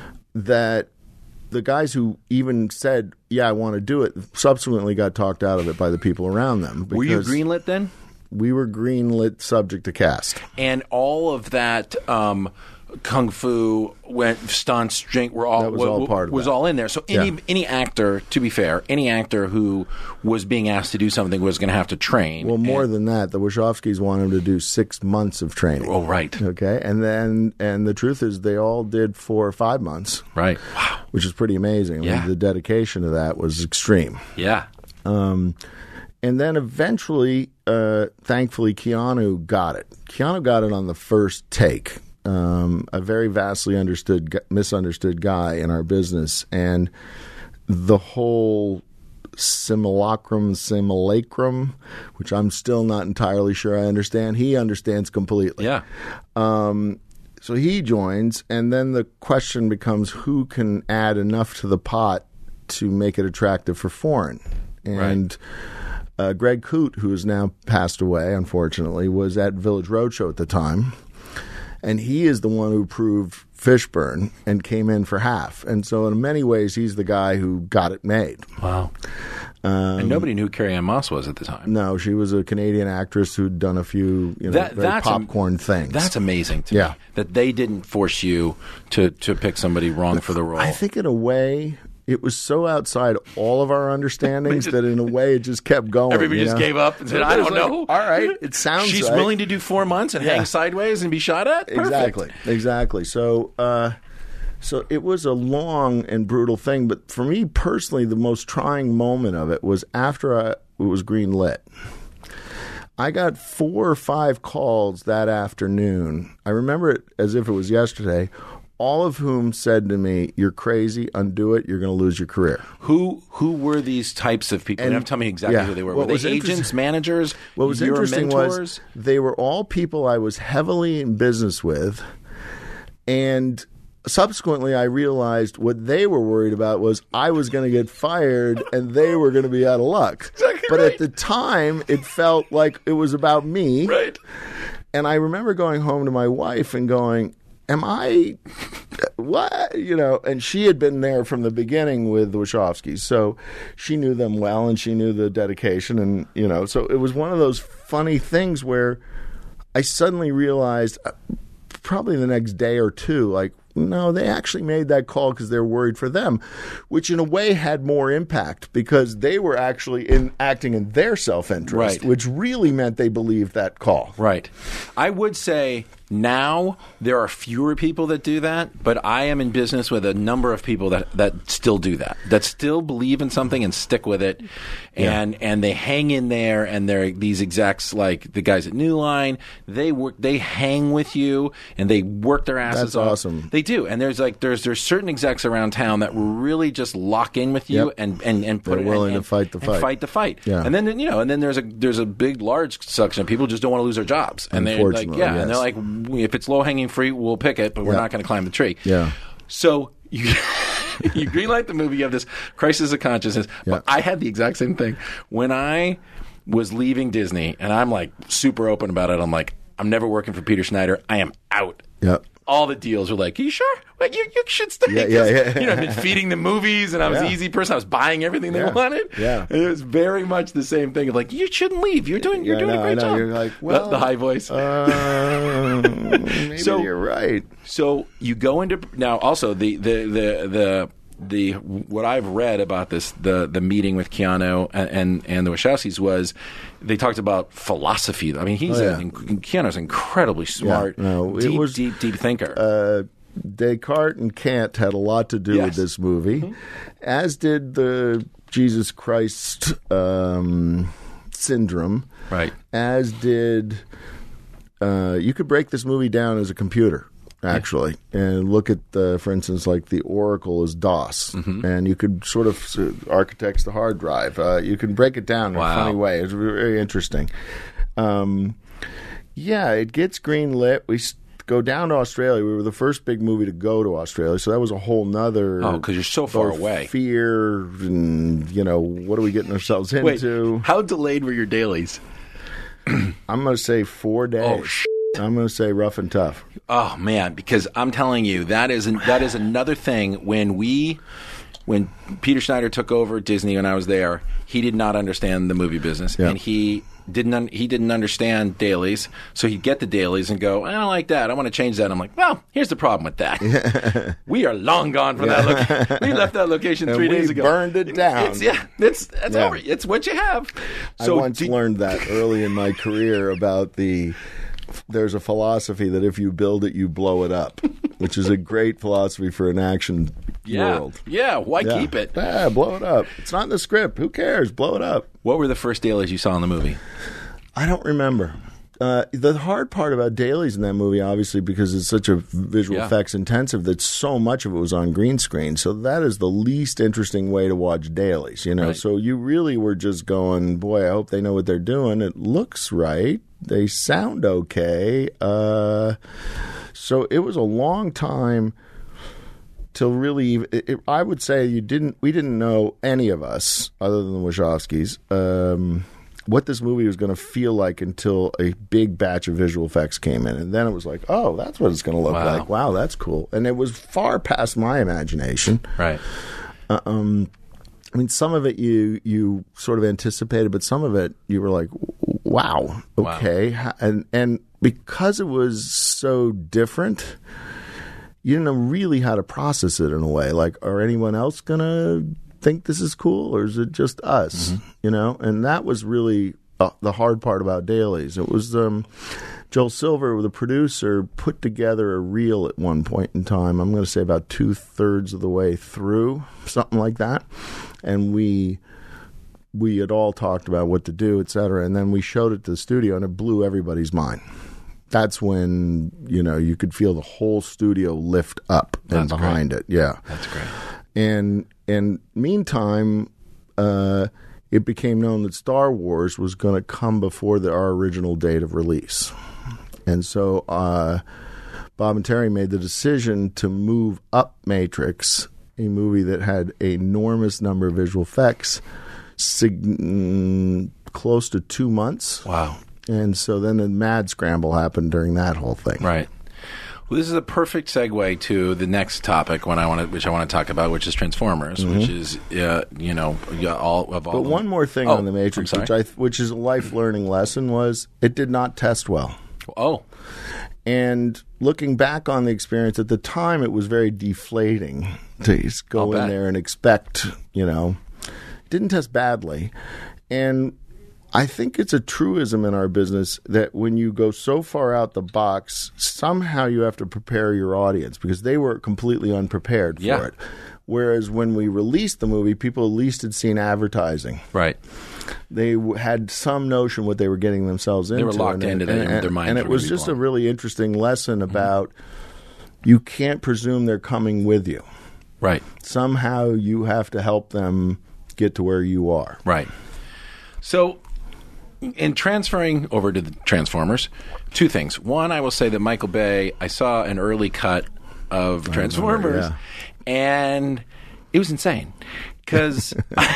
that the guys who even said, yeah, I want to do it, subsequently got talked out of it by the people around them. Were you because greenlit then? We were greenlit subject to cast. And all of that um, kung fu, went stunts, drink, were all That was all part of was that. all in there. So any Yeah. any actor, to be fair, any actor who was being asked to do something was going to have to train. Well, more And- than that, the Wachowskis wanted him to do six months of training. Oh, right. Okay, and then and the truth is, they all did four or five months. Right. Wow. Which is pretty amazing. I mean, Yeah. the dedication to that was extreme. Yeah. Um, and then eventually, uh, thankfully, Keanu got it. Keanu got it on the first take. Um, a very vastly understood, gu- misunderstood guy in our business, and the whole simulacrum, simulacrum, which I'm still not entirely sure I understand. He understands completely. Yeah. Um, so he joins, and then the question becomes who can add enough to the pot to make it attractive for foreign. And uh, Greg Coote, who has now passed away, unfortunately, was at Village Roadshow at the time. And he is the one who proved Fishburne and came in for half. And so in many ways, he's the guy who got it made. Wow. Um, and nobody knew who Carrie Ann Moss was at the time. No, she was a Canadian actress who'd done a few you know, That- very that's am- popcorn things. That's amazing to Yeah. me. That they didn't force you to, to pick somebody wrong for the role. I think in a way, it was so outside all of our understandings that in a way it just kept going. Everybody you just know? gave up and said, I It was don't like, know. All right, it sounds She's right. willing to do four months and Yeah. hang sideways and be shot at? Perfect. Exactly, exactly. So, uh, so it was a long and brutal thing. But for me personally, the most trying moment of it was after I, it was green lit. I got four or five calls that afternoon. I remember it as if it was yesterday. All of whom said to me, "You're crazy. Undo it. You're going to lose your career." Who who were these types of people? And- you don't have to tell me exactly yeah. who they were. What Were was they agents, interesting- managers, What was your interesting mentors? was they were all people I was heavily in business with, and subsequently I realized what they were worried about was I was going to get fired and they were going to be out of luck. Exactly but right. at the time, it felt like it was about me. Right. And I remember going home to my wife and going, am I what? You know, and she had been there from the beginning with the Wachowskis, so she knew them well, and she knew the dedication, and, you know, so it was one of those funny things where I suddenly realized, uh, probably the next day or two, like, no, they actually made that call because they're worried for them, which in a way had more impact because they were actually in acting in their self-interest, Right. which really meant they believed that call. Right. I would say now there are fewer people that do that, but I am in business with a number of people that, that still do that, that still believe in something and stick with it, and yeah. and they hang in there, and they're these execs like the guys at New Line, they work, they hang with you, and they work their asses That's off. awesome. They do, and there's like there's there's certain execs around town that really just lock in with you Yep. and and and put They're it, willing and, to fight the and fight. fight the fight, Yeah. and then you know, and then there's a there's a big large section of people who just don't want to lose their jobs, and they're like, Unfortunately, yeah, yes. and they're like, if it's low hanging fruit, we'll pick it, but we're Yeah. not going to climb the tree. Yeah. So you you greenlight the movie. You have this crisis of consciousness. Yeah. But I had the exact same thing when I was leaving Disney, and I'm like super open about it. I'm like, I'm never working for Peter Schneider. I am out. Yep. All the deals were like, "Are you sure? Like, you you should stay." Yeah, yeah, 'Cause, yeah. You know, I've been feeding the movies, and I was Yeah. an easy person. I was buying everything they Yeah. wanted. Yeah. And it was very much the same thing of like, you shouldn't leave. You're doing you're Yeah, doing I a know, great I know. job. You're like, The- well, the high voice. Uh, maybe So- you're right. So you go into now. Also, the the the the. The what I've read about this the the meeting with Keanu and and, and the Wachowskis was they talked about philosophy. I mean, he's Oh, yeah. an, Keanu's incredibly smart, Yeah, no, it deep, was, deep, deep thinker. Uh, Descartes and Kant had a lot to do Yes. with this movie, mm-hmm. as did the Jesus Christ um, syndrome. Right. As did uh, you could break this movie down as a computer. Actually, and look at, the, for instance, like the Oracle is DOS, Mm-hmm. and you could sort of uh, architects the hard drive. Uh, you can break it down in Wow. a funny way. It's very interesting. Um, yeah, it gets greenlit. We s- go down to Australia. We were the first big movie to go to Australia, so that was a whole nother. Oh, 'cause you're so far both away. Fear and you know what are we getting ourselves Wait, into? how delayed were your dailies? I'm going to say four days. Oh, sh- I'm going to say rough and tough. Oh man, because I'm telling you that is an, that is another thing. When we, when Peter Schneider took over Disney when I was there, he did not understand the movie business, Yeah. and he didn't un- he didn't understand dailies. So he'd get the dailies and go, I don't like that. I want to change that. I'm like, well, here's the problem with that. We are long gone from that. Location. We left that location And three we days ago. burned it down. It's, yeah, it's it's Yeah. over. It's what you have. I So once do- learned that early in my career about the. There's a philosophy that if you build it, you blow it up, which is a great philosophy for an action yeah, world. yeah. Why Yeah. keep it? Yeah, blow it up. It's not in the script. Who cares? Blow it up. What were the first dailies you saw in the movie? I don't remember. Uh, the hard part about dailies in that movie, obviously, because it's such a visual Yeah. effects intensive, that so much of it was on green screen. So that is the least interesting way to watch dailies, you know. Right. So you really were just going, boy, I hope they know what they're doing. It looks right. They sound okay. Uh, so it was a long time till really. It, it, I would say you didn't. We didn't know, any of us, other than the Wachowskis, um, what this movie was going to feel like until a big batch of visual effects came in. And then it was like, oh, that's what it's going to look Wow. like. Wow, that's cool. And it was far past my imagination. Right. Uh, um, I mean, some of it you you sort of anticipated, but some of it you were like, wow, okay. Wow. And, and because it was so different, you didn't know really how to process it in a way. Like, are anyone else going to think this is cool, or is it just us? Mm-hmm. You know, and that was really uh, the hard part about dailies. It was um, Joel Silver, the producer, put together a reel at one point in time. I'm going to say about two thirds of the way through, something like that, and we we had all talked about what to do, et cetera, and then we showed it to the studio, and it blew everybody's mind. That's when, you know, you could feel the whole studio lift up and That's behind great. it. Yeah. That's great. And and meantime, uh, it became known that Star Wars was going to come before the, our original date of release. And so uh, Bob and Terry made the decision to move up Matrix, a movie that had an enormous number of visual effects, sig- mm, close to two months. Wow. And so then a mad scramble happened during that whole thing. Right. Well, this is a perfect segue to the next topic when I want to, which I want to talk about, which is Transformers, mm-hmm. which is uh, you know yeah, all of all. But the, one more thing oh, on the Matrix, which I which is a life learning lesson, was it did not test well. Oh, and looking back on the experience at the time, it was very deflating to just go I'll in bet. there and expect, you know, it didn't test badly, and I think it's a truism in our business that when you go so far out the box, somehow you have to prepare your audience because they were completely unprepared for yeah. it. Whereas when we released the movie, people at least had seen advertising. Right. They w- had some notion what they were getting themselves into. They were locked and, into that and, in their mind. And it was just blown. a really interesting lesson about mm-hmm. you can't presume they're coming with you. Right. Somehow you have to help them get to where you are. Right. So in transferring over to the Transformers, two things. One, I will say that Michael Bay, I saw an early cut of Transformers, yeah. and it was insane. Because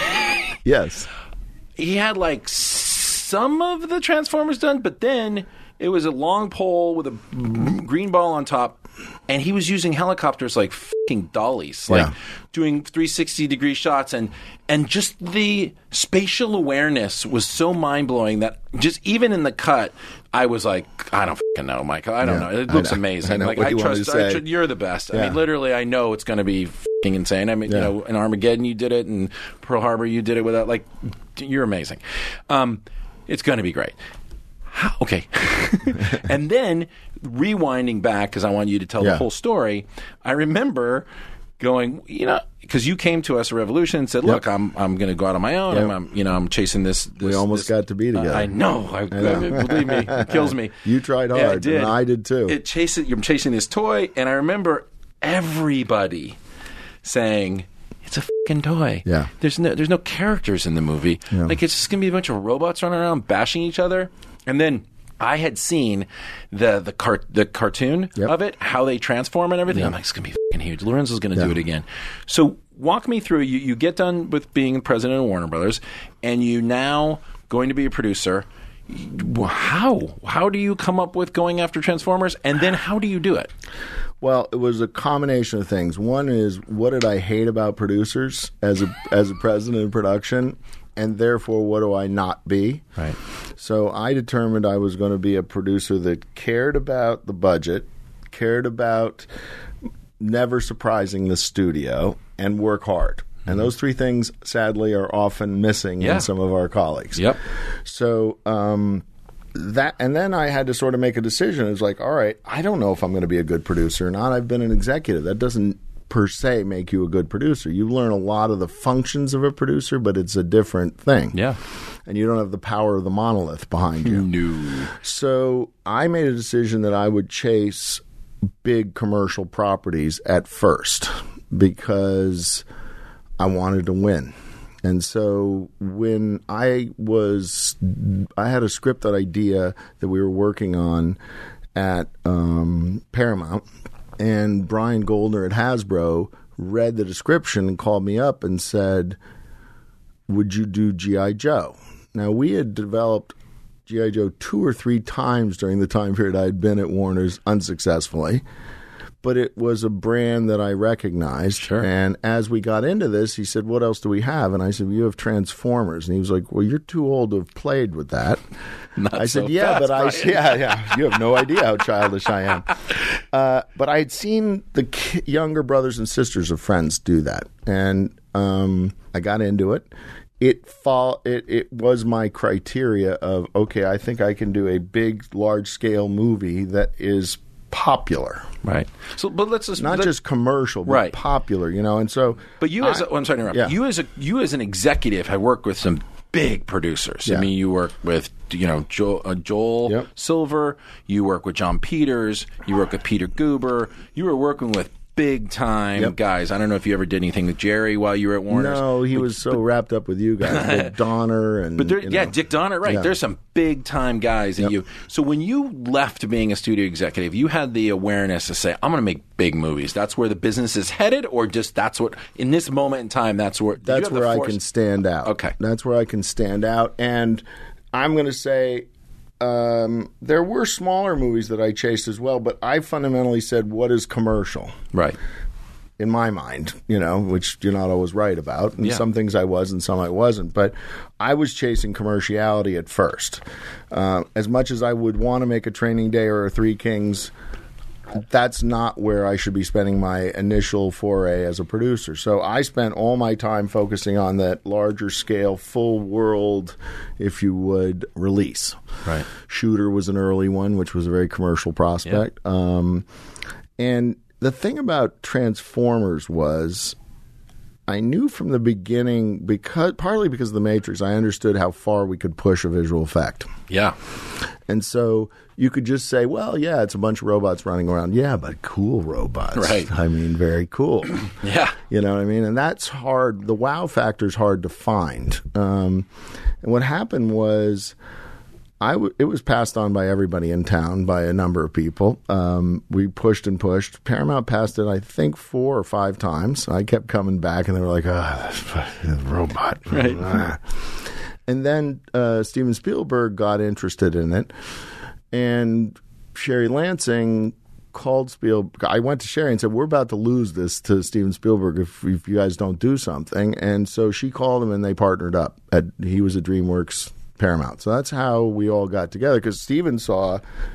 yes, he had like some of the Transformers done, but then it was a long pole with a green ball on top, and he was using helicopters like fucking dollies, like yeah. doing three sixty degree shots, and and just the spatial awareness was so mind blowing that just even in the cut, I was like, I don't fucking know, Michael. I don't yeah, know. It looks I know, amazing. I know like what I you trust. wanted to I say. tr- you're the best. Yeah. I mean, literally, I know it's going to be fucking insane. I mean, yeah. you know, in Armageddon, you did it, and Pearl Harbor, you did it without like, you're amazing. Um, it's going to be great. How? Okay. And then rewinding back, because I want you to tell yeah. the whole story, I remember going, you know, because you came to us at Revolution and said, look, yep. I'm I'm going to go out on my own. Yep. I'm, I'm you know I'm chasing this. this we almost this, got to be together. Uh, I know. I, I know. I mean, believe me, it kills me. You tried hard, yeah, I did. and I did too. It chasing, you're chasing this toy, and I remember everybody saying, it's a fucking toy. Yeah. There's no there's no characters in the movie. Yeah. Like, it's just going to be a bunch of robots running around bashing each other. And then I had seen the the car, the cartoon yep. of it, how they transform and everything. Yep. I'm like, it's going to be fucking huge. Lorenzo's going to yeah. do it again. So walk me through. You, you get done with being president of Warner Brothers, and you now going to be a producer. How? How do you come up with going after Transformers? And then how do you do it? Well, it was a combination of things. One is, what did I hate about producers as a as a president of production? And therefore, what do I not be? Right. So I determined I was going to be a producer that cared about the budget, cared about never surprising the studio, and work hard. Mm-hmm. And those three things, sadly, are often missing yeah. in some of our colleagues. Yep. So um, that, and then I had to sort of make a decision. It was like, all right, I don't know if I'm going to be a good producer or not. I've been an executive. That doesn't per se make you a good producer. You learn a lot of the functions of a producer, but it's a different thing. Yeah. And you don't have the power of the monolith behind you. No. So I made a decision that I would chase big commercial properties at first because I wanted to win. And so when I was, I had a script idea that we were working on at um, Paramount, and Brian Goldner at Hasbro read the description and called me up and said, would you do G I. Joe? Now, we had developed G I. Joe two or three times during the time period I had been at Warner's unsuccessfully, but it was a brand that I recognized. Sure. And as we got into this, he said, what else do we have? And I said, well, you have Transformers. And he was like, well, you're too old to have played with that. Not I said, so yeah, fast, but I, Brian. yeah, yeah, you have no idea how childish I am. Uh, but I had seen the ki- younger brothers and sisters of Friends do that. And um, I got into it. It, fall, it it was my criteria of, okay, I think I can do a big, large-scale movie that is popular. Right. So, but let's just Not let, just commercial, but right. popular, you know. And so, But you, I, as a, oh, I'm sorry to interrupt. Yeah. You as a you as an executive have worked with some big producers. Yeah. I mean, you work with you know Joel, uh, Joel Yep. Silver. You work with John Peters. You work with Peter Guber. You were working with big time Yep. guys. I don't know if you ever did anything with Jerry while you were at Warner. No, he but, was so wrapped up with you guys, Dick Donner, and But there, you yeah, know. Dick Donner, right? Yeah. There's some big time guys that Yep. you. So when you left being a studio executive, you had the awareness to say, "I'm going to make big movies." That's where the business is headed, or just that's what in this moment in time. That's where did you That's have the where I force- can stand out. Okay. That's where I can stand out. And I'm going to say um, there were smaller movies that I chased as well, but I fundamentally said, what is commercial? Right. In my mind, you know, which you're not always right about. And Yeah. some things I was and some I wasn't. But I was chasing commerciality at first. Uh, as much as I would want to make a Training Day or a Three Kings, that's not where I should be spending my initial foray as a producer. So I spent all my time focusing on that larger scale, full world, if you would, release. Right. Shooter was an early one, which was a very commercial prospect. Yeah. Um, and the thing about Transformers was I knew from the beginning, because partly because of The Matrix, I understood how far we could push a visual effect. Yeah. And so you could just say, well, yeah, it's a bunch of robots running around. Yeah, but cool robots. Right. I mean, very cool. Yeah. You know what I mean? And that's hard. The wow factor is hard to find. Um, and what happened was I w- it was passed on by everybody in town, by a number of people. Um, we pushed and pushed. Paramount passed it, I think, four or five times. I kept coming back, and they were like, oh, robot. Right. Ah. And then uh, Steven Spielberg got interested in it, and Sherry Lansing called Spielberg. I went to Sherry and said, we're about to lose this to Steven Spielberg if, if you guys don't do something. And so she called him, and they partnered up. At, he was at DreamWorks Paramount. So that's how we all got together, because Steven saw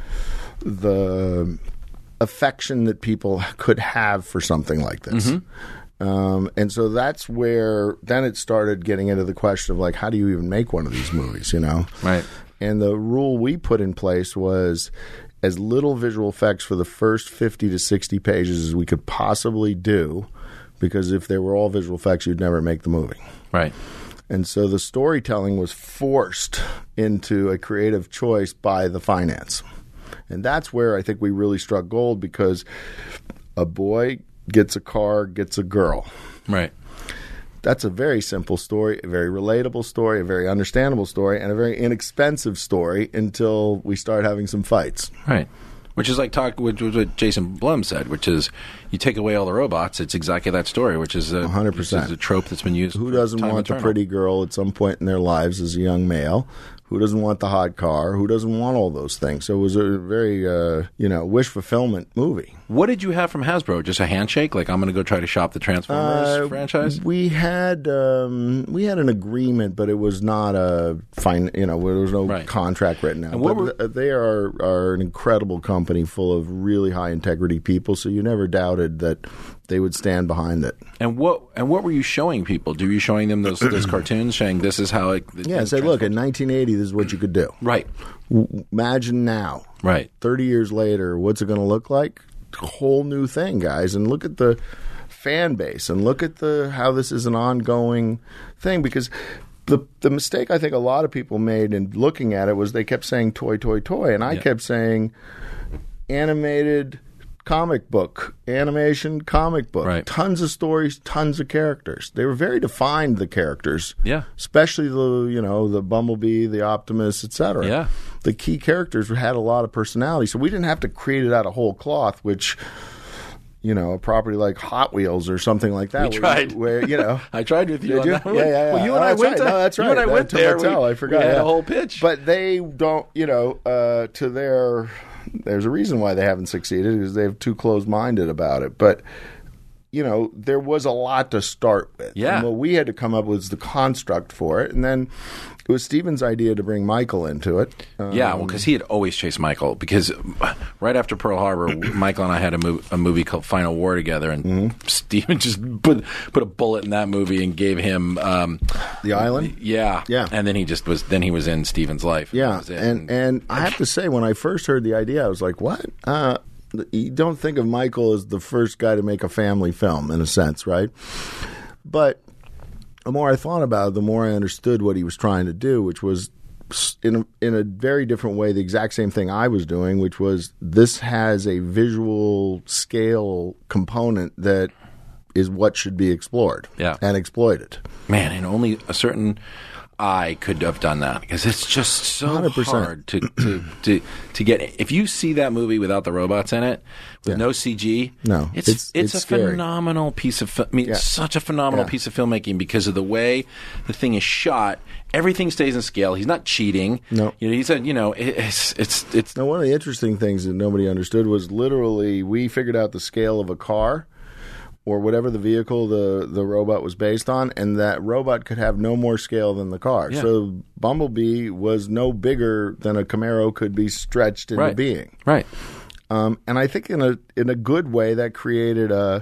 the affection that people could have for something like this. Mm-hmm. Um, and so that's where then it started getting into the question of, like, how do you even make one of these movies, you know? Right. And the rule we put in place was as little visual effects for the first fifty to sixty pages as we could possibly do, because if they were all visual effects, you'd never make the movie. Right. And so the storytelling was forced into a creative choice by the finance. And that's where I think we really struck gold, because a boy gets a car, gets a girl. Right. That's a very simple story, a very relatable story, a very understandable story, and a very inexpensive story until we start having some fights. Right. Which is like talk, which was what Jason Blum said, which is you take away all the robots, it's exactly that story, which is a, one hundred percent. Which is a trope that's been used. Who doesn't want the pretty girl at some point in their lives as a young male? Who doesn't want the hot car? Who doesn't want all those things? So it was a very, uh, you know, wish fulfillment movie. What did you have from Hasbro? Just a handshake? Like, I'm going to go try to shop the Transformers uh, franchise? We had um, we had an agreement, but it was not a fine. You know, there was no right. contract written out. And what but were, they are are an incredible company full of really high integrity people. So you never doubted that they would stand behind it. And what and what were you showing people? Do you showing them those those cartoons, saying this is how it? Yeah, say, look, in nineteen eighty, this is what you could do. Right. W- imagine now. Right. Thirty years later, what's it going to look like? A whole new thing, guys. And look at the fan base, and look at the how this is an ongoing thing. Because the the mistake I think a lot of people made in looking at it was they kept saying toy, toy, toy, and I yeah. kept saying animated. Comic book, animation, comic book. Right. Tons of stories, tons of characters. They were very defined, the characters. Yeah. Especially the, you know, the Bumblebee, the Optimus, et cetera. Yeah. The key characters had a lot of personality. So we didn't have to create it out of whole cloth, which, you know, a property like Hot Wheels or something like that. We tried. Where, where you know. I tried with you Did on you? that one. Yeah, yeah, yeah. Well, you and oh, I went right. to, no, that's right. You and I that, went to there. Mattel, We, I forgot. We had yeah. a whole pitch. But they don't, you know, uh, to their... There's a reason why they haven't succeeded, because they're too closed-minded about it. But, you know, there was a lot to start with. Yeah. And what we had to come up with was the construct for it. And then it was Steven's idea to bring Michael into it. Um, yeah, well, because he had always chased Michael. Because right after Pearl Harbor, Michael and I had a, mov- a movie called Final War together, and mm-hmm. Steven just put put a bullet in that movie and gave him um, The Island. Yeah, yeah. And then he just was. Then he was in Steven's life. Yeah, and and, and I have to say, when I first heard the idea, I was like, "What? Uh, you don't think of Michael as the first guy to make a family film, in a sense, right?" But the more I thought about it, the more I understood what he was trying to do, which was in a, in a very different way the exact same thing I was doing, which was this has a visual scale component that is what should be explored yeah. and exploited. Man, and only a certain I could have done that because it's just so one hundred percent. hard to, to, to, to get. If you see that movie without the robots in it, with Yeah. no C G, No, it's it's- it's, it's a scary. phenomenal piece of. Fi- I mean, Yeah. such a phenomenal Yeah. piece of filmmaking because of the way the thing is shot. Everything stays in scale. He's not cheating. No. you know, he said, you know, it, it's it's it's. Now, one of the interesting things that nobody understood was literally we figured out the scale of a car or whatever the vehicle the, the robot was based on, and that robot could have no more scale than the car. Yeah. So Bumblebee was no bigger than a Camaro could be stretched into Right. being. Right. Um, and I think in a in a good way that created a,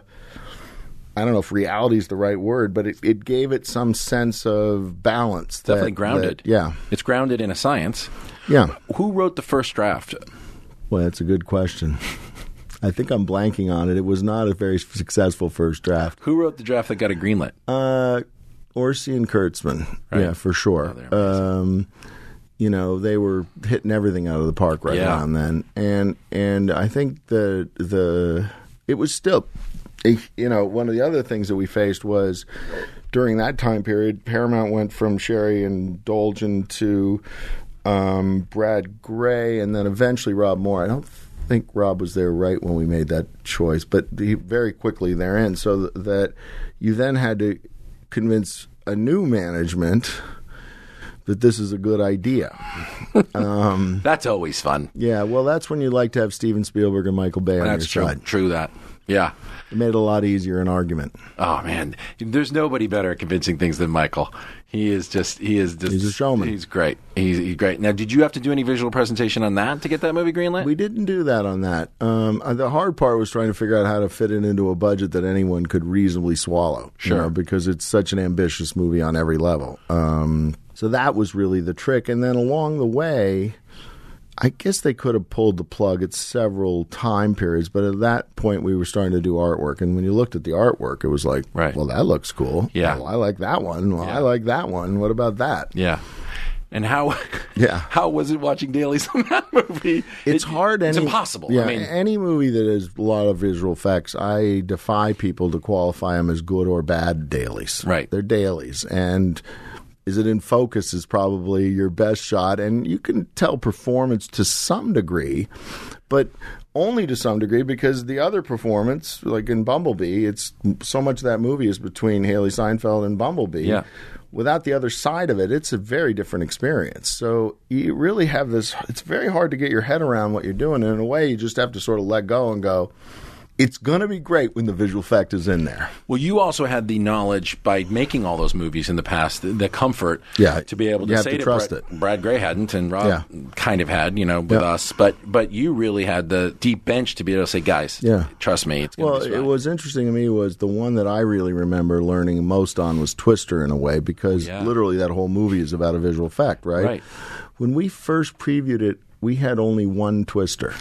I don't know if reality is the right word, but it, it gave it some sense of balance. that- Definitely grounded. that- yeah. It's grounded in a science. Yeah. Who wrote the first draft? Well, that's a good question. I think I'm blanking on it. It was not a very successful first draft. Who wrote the draft that got it greenlit? Uh, Orsi and Kurtzman. Right. Yeah, for sure. Oh, um, you know, they were hitting everything out of the park right Yeah. around then, and and I think the the it was still, you know, one of the other things that we faced was during that time period, Paramount went from Sherry and Dolgen to um, Brad Gray, and then eventually Rob Moore. I don't think Rob was there right when we made that choice, but he very quickly therein, so th- that you then had to convince a new management that this is a good idea. Um, That's always fun. yeah, well, that's when you like to have Steven Spielberg and Michael Bay on That's your true. side. True that. Yeah. It made it a lot easier in argument. Oh man, there's nobody better at convincing things than Michael. He is just he is just He's a showman. He's great. He's, he's great. Now, did you have to do any visual presentation on that to get that movie greenlit? We didn't do that on that. Um, uh, the hard part was trying to figure out how to fit it into a budget that anyone could reasonably swallow. you Sure. know, because it's such an ambitious movie on every level. Um, so that was really the trick. And then along the way, I guess they could have pulled the plug at several time periods, but at that point we were starting to do artwork. And when you looked at the artwork, it was like, Right. well, that looks cool. Yeah. Well, I like that one. Well, Yeah. I like that one. What about that? Yeah. And how? Yeah. How was it watching dailies on that movie? It's It- hard. It's any, impossible. Yeah, I mean, any movie that has a lot of visual effects, I defy people to qualify them as good or bad dailies. Right. They're dailies, and is it in focus is probably your best shot, and you can tell performance to some degree, but only to some degree because the other performance, like in Bumblebee, it's so much of that movie is between Haley Steinfeld and Bumblebee. Yeah. Without the other side of it, it's a very different experience. So you really have this, it's very hard to get your head around what you're doing. And in a way, you just have to sort of let go and go, it's going to be great when the visual effect is in there. well, you also had the knowledge by making all those movies in the past, the, the comfort Yeah, to be able to you have say to to trust Brad, it. Brad Gray hadn't, and Rob Yeah. kind of had, you know, with Yeah. us. But but you really had the deep bench to be able to say, guys, Yeah. trust me, it's going Well, to be it fine. was interesting to me was the one that I really remember learning most on was Twister in a way because Yeah. literally that whole movie is about a visual effect, right? Right. When we first previewed it, we had only one Twister.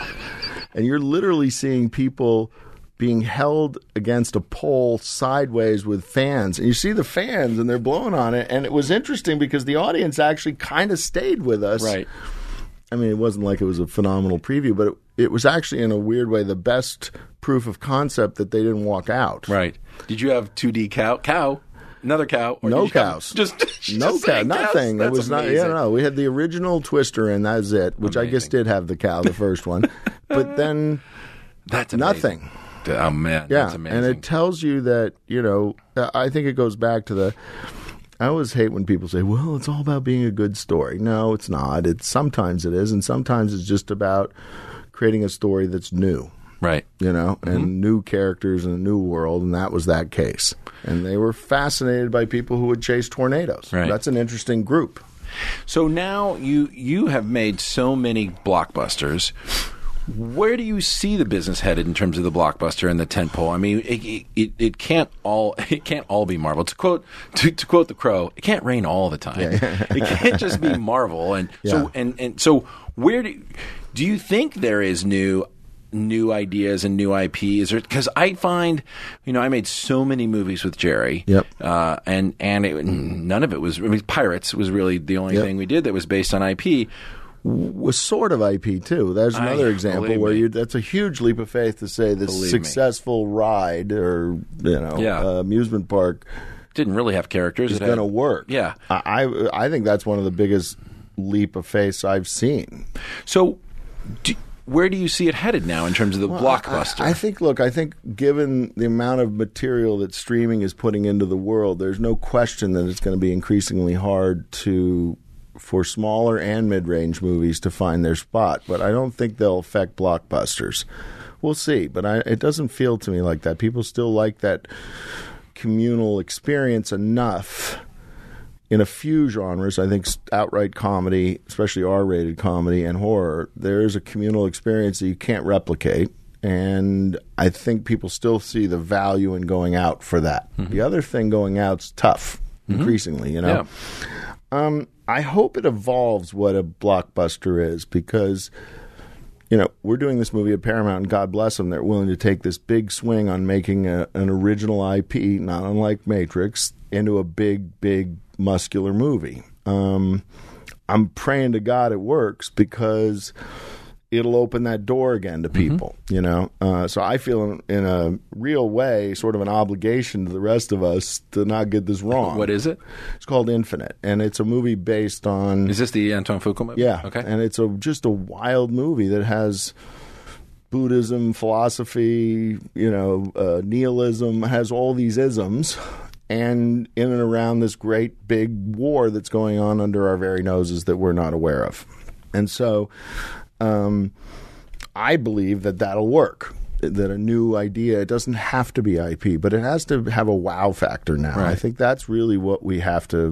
And you're literally seeing people being held against a pole sideways with fans. And you see the fans and they're blowing on it. And it was interesting because the audience actually kind of stayed with us. Right. I mean, it wasn't like it was a phenomenal preview, but it, it was actually, in a weird way, the best proof of concept that they didn't walk out. Right. Did you have two D cow? Cow? Another cow? Or No did you have- cows. Just, just No cow, saying nothing. cows? It was That's not. Yeah, amazing. no. We had the original Twister, and that's it. Which I guess Amazing. did have the cow, the first one, but then That's amazing. nothing. Oh man, Yeah, that's amazing. and it tells you that, you know, I think it goes back to the. I always hate when people say, "Well, it's all about being a good story." No, it's not. It's sometimes it is, and sometimes it's just about creating a story that's new. right. You know, Mm-hmm. and new characters in a new world, and that was that case. And they were fascinated by people who would chase tornadoes. Right. That's an interesting group. So now you you have made so many blockbusters. Where do you see the business headed in terms of the blockbuster and the tentpole? I mean, it, it it can't all it can't all be Marvel. To quote to, to quote the Crow, it can't rain all the time. It can't just be Marvel. And Yeah. so and, and so where do do you think there is new new ideas and new I P? Is there, because I find, you know, I made so many movies with Jerry. Yep. Uh, and and it, none of it was. I mean, Pirates was really the only Yep. thing we did that was based on I P. Was sort of I P too. There's I- another example believe where me. you that's a huge leap of faith to say this Believe me. successful ride or you know Yeah. uh, amusement park didn't really have characters. is It going to had- work. Yeah. I, I I think that's one of the biggest leap of faith I've seen. So, do, where do you see it headed now in terms of the Well, blockbuster? I, I think, look, I think given the amount of material that streaming is putting into the world, there's no question that it's going to be increasingly hard to for smaller and mid-range movies to find their spot. But I don't think they'll affect blockbusters. We'll see, but I, it doesn't feel to me like that. People still like that communal experience enough in a few genres. I think outright comedy, especially R-rated comedy and horror, there is a communal experience that you can't replicate. And I think people still see the value in going out for that. Mm-hmm. The other thing, going out's tough, mm-hmm. increasingly, you know. Yeah. Um, I hope it evolves what a blockbuster is, because you know, we're doing this movie at Paramount, and God bless them, they're willing to take this big swing on making a, an original I P, not unlike Matrix, into a big, big, muscular movie. Um, I'm praying to God it works, because it'll open that door again to people, mm-hmm. you know. Uh, so I feel in, in a real way sort of an obligation to the rest of us to not get this wrong. What is it? It's called Infinite, and it's a movie based on... Is this the Antoine Fuqua movie? Yeah. Okay. And it's a just a wild movie that has Buddhism, philosophy, you know, uh, nihilism, has all these isms, and in and around this great big war that's going on under our very noses that we're not aware of. And so... Um, I believe that that'll work, that a new idea, it doesn't have to be I P, but it has to have a wow factor now. Right. I think that's really what we have to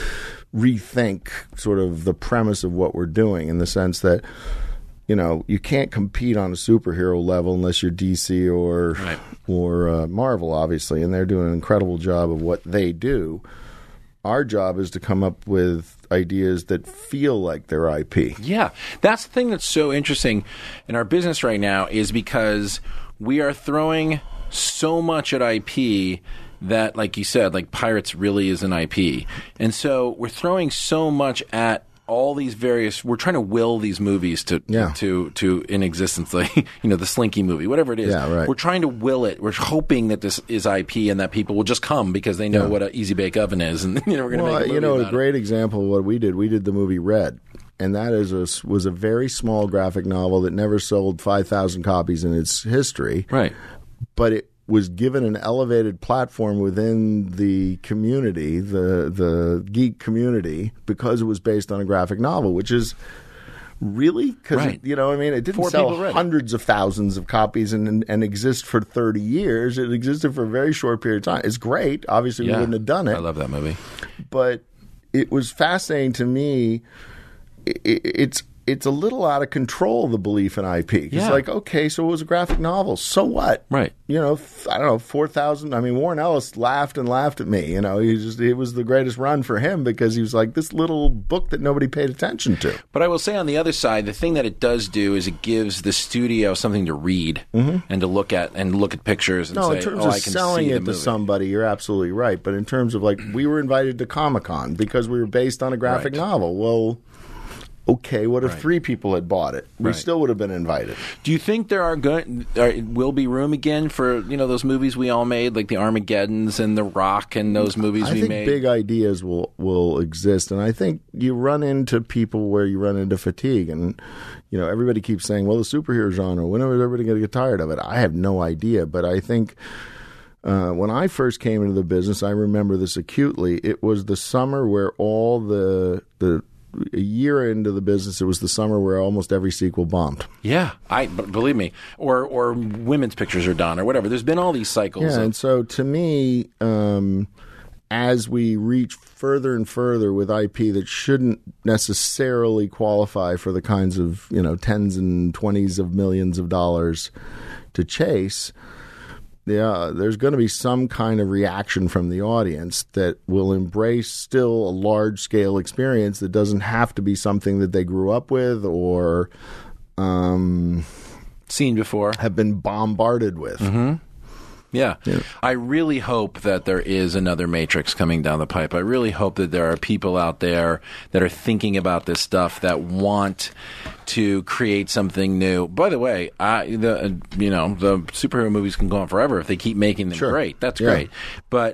rethink, sort of the premise of what we're doing, in the sense that, you know, you can't compete on a superhero level unless you're D C or, right. or uh, Marvel, obviously, and they're doing an incredible job of what they do. Our job is to come up with ideas that feel like they're I P. Yeah. That's the thing that's so interesting in our business right now, is because we are throwing so much at I P that, like you said, like Pirates really is an I P. And so we're throwing so much at all these various, we're trying to will these movies to yeah. to to in existence, like, you know, the Slinky movie, whatever it is. Yeah, right. We're trying to will it. We're hoping that this is I P and that people will just come because they know yeah. what an easy bake oven is, and you know we're going to well, make a movie you know, about a great it. example of what we did. We did the movie Red, and that is a, was a very small graphic novel that never sold five thousand copies in its history. Right, but it was given an elevated platform within the community, the the geek community, because it was based on a graphic novel, which is really, because right. you know, I mean, it didn't Four sell people read it. hundreds of thousands of copies and, and and exist for thirty years. It existed for a very short period of time. It's great. Obviously, yeah. we wouldn't have done it. I love that movie, but it was fascinating to me. It, it, it's. It's a little out of control, the belief in I P. It's yeah. like, okay, so it was a graphic novel. So what? Right. You know, I don't know, four thousand. I mean, Warren Ellis laughed and laughed at me. You know, he just it was the greatest run for him, because he was like this little book that nobody paid attention to. But I will say, on the other side, the thing that it does do is it gives the studio something to read mm-hmm. and to look at and look at pictures and no, say, in terms oh, of I can selling see it the to movie. somebody, you're absolutely right. But in terms of, like, we were invited to Comic-Con because we were based on a graphic Right. novel. Well, okay, what if Right. three people had bought it? We Right. still would have been invited. Do you think there are going are, will be room again for, you know, those movies we all made, like the Armageddons and The Rock and those movies I we think made? big ideas will will exist, and I think you run into people where you run into fatigue, and you know, everybody keeps saying, "Well, the superhero genre, when is everybody going to get tired of it?" I have no idea, but I think. Uh, when I first came into the business, I remember this acutely. It was the summer where all the the a year into the business, it was the summer where almost every sequel bombed. Yeah, I b- believe me. Or or women's pictures are done or whatever. There's been all these cycles. Yeah, of- and so to me, um, as we reach further and further with I P that shouldn't necessarily qualify for the kinds of, you know, tens and twenties of millions of dollars to chase, yeah, there's going to be some kind of reaction from the audience that will embrace still a large-scale experience that doesn't have to be something that they grew up with or um, seen before, have been bombarded with. Mm-hmm. Yeah. Yeah. I really hope that there is another Matrix coming down the pipe. I really hope that there are people out there that are thinking about this stuff, that want to create something new. By the way, I the uh, you know, the superhero movies can go on forever if they keep making them Sure. great. That's Yeah. great. But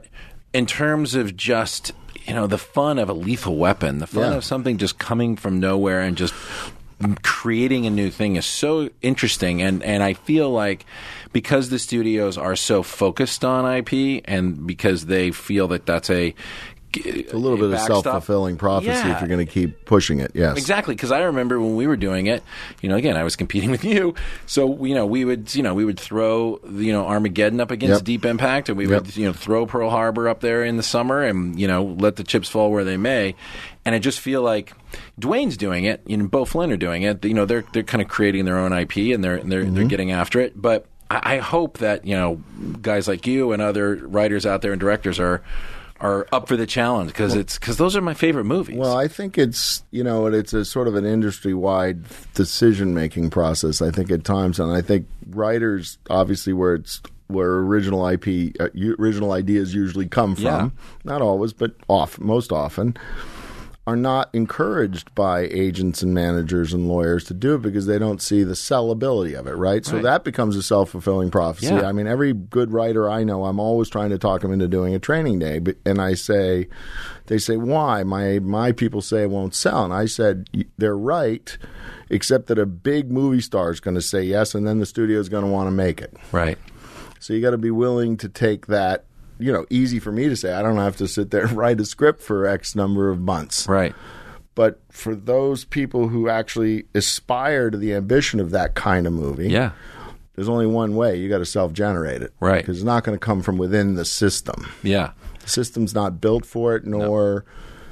in terms of just, you know, the fun of a Lethal Weapon, the fun Yeah. of something just coming from nowhere and just creating a new thing is so interesting. And, and I feel like because the studios are so focused on I P and because they feel that that's a It's a little bit of backstop. self-fulfilling prophecy Yeah. if you're going to keep pushing it. Yes, Exactly, because I remember when we were doing it. You know, again, I was competing with you, so you know, we would, you know, we would throw, you know, Armageddon up against Yep. Deep Impact, and we Yep. would, you know, throw Pearl Harbor up there in the summer, and you know, let the chips fall where they may. And I just feel like Dwayne's doing it, you know, Bo Flynn are doing it. You know, they're they're kind of creating their own I P, and they're they're Mm-hmm. they're getting after it. But I, I hope that you know, guys like you and other writers out there and directors are. are up for the challenge because it's because those are my favorite movies. Well, I think it's you know it's a sort of an industry-wide decision-making process. I think at times, and I think writers, obviously, where it's where original I P, uh, original ideas usually come from, Yeah. not always, but off most often, are not encouraged by agents and managers and lawyers to do it because they don't see the sellability of it, right? So Right. that becomes a self-fulfilling prophecy. Yeah. I mean, every good writer I know, I'm always trying to talk them into doing a training day, but, and I say, they say, why? My my people say it won't sell. And I said, they're right, except that a big movie star is going to say yes, and then the studio is going to want to make it. right. So you got to be willing to take that. You know, easy for me to say. I don't have to sit there and write a script for X number of months. Right. But for those people who actually aspire to the ambition of that kind of movie, Yeah. there's only one way. You got to self-generate it. Right. Because it's not going to come from within the system. Yeah. The system's not built for it, nor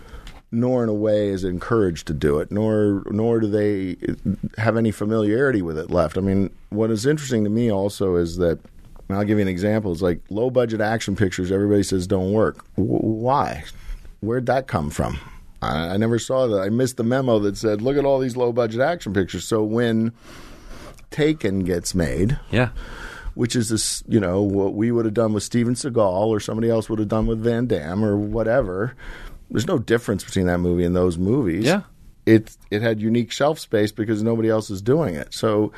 nor in a way is encouraged to do it, nor nor do they have any familiarity with it left. I mean, what is interesting to me also is that, and I'll give you an example. It's like low-budget action pictures, everybody says don't work. W- why? Where'd that come from? I, I never saw that. I missed the memo that said, look at all these low-budget action pictures. So when Taken gets made, Yeah. which is this, you know, what we would have done with Steven Seagal or somebody else would have done with Van Damme or whatever, there's no difference between that movie and those movies. Yeah. It, it had unique shelf space because nobody else is doing it. So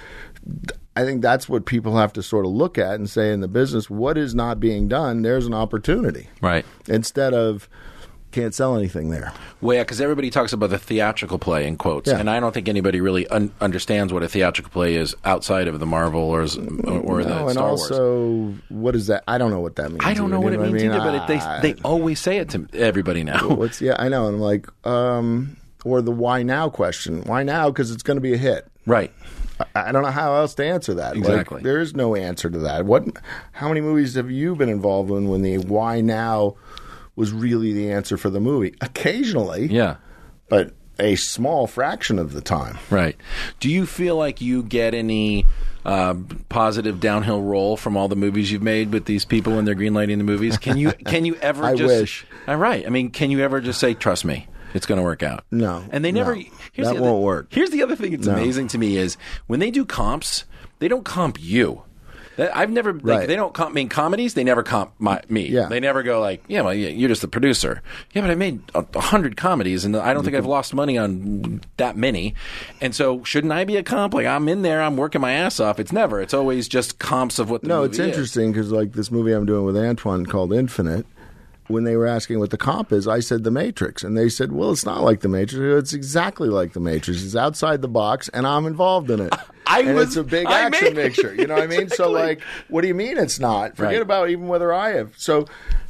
I think that's what people have to sort of look at and say in the business, what is not being done? There's an opportunity. Right. Instead of can't sell anything there. Well, yeah, because everybody talks about the theatrical play in quotes, Yeah. and I don't think anybody really un- understands what a theatrical play is outside of the Marvel or or the No, and Star Wars. also, what is that? I don't know what that means. I don't know either. what You it means I mean? either, but it, Ah, they they always say it to everybody now. What's yeah, I know, and I'm like, um, or the why now question. Why now? Because it's going to be a hit. Right. I, I don't know how else to answer that. Exactly. Like, there is no answer to that. What? How many movies have you been involved in when the why now was really the answer for the movie? Occasionally, Yeah. but a small fraction of the time. Right. Do you feel like you get any uh, positive downhill roll from all the movies you've made with these people when they're greenlighting the movies? Can you can you ever I just wish. All right. I mean, can you ever just say, trust me, it's going to work out? No, And they never no. here's That the other, won't work. Here's the other thing that's No. amazing to me is when they do comps, they don't comp you. That, I've never like, Right. they don't comp me in comedies. They never comp my, me. Yeah. They never go like, yeah, well, yeah, you're just the producer. Yeah, but I made a, a hundred comedies, and I don't think I've lost money on that many. And so, shouldn't I be a comp? Like I'm in there, I'm working my ass off. It's never. It's always just comps of what the No, movie it's is. interesting because like this movie I'm doing with Antoine called Infinite. When they were asking what the comp is, I said The Matrix. And they said, well, it's not like The Matrix. It's exactly like The Matrix. It's outside the box, and I'm involved in it. I and was- it's a big I action made- picture. You know what I mean? So, Exactly. like, what do you mean it's not? Forget Right. about even whether I have. So,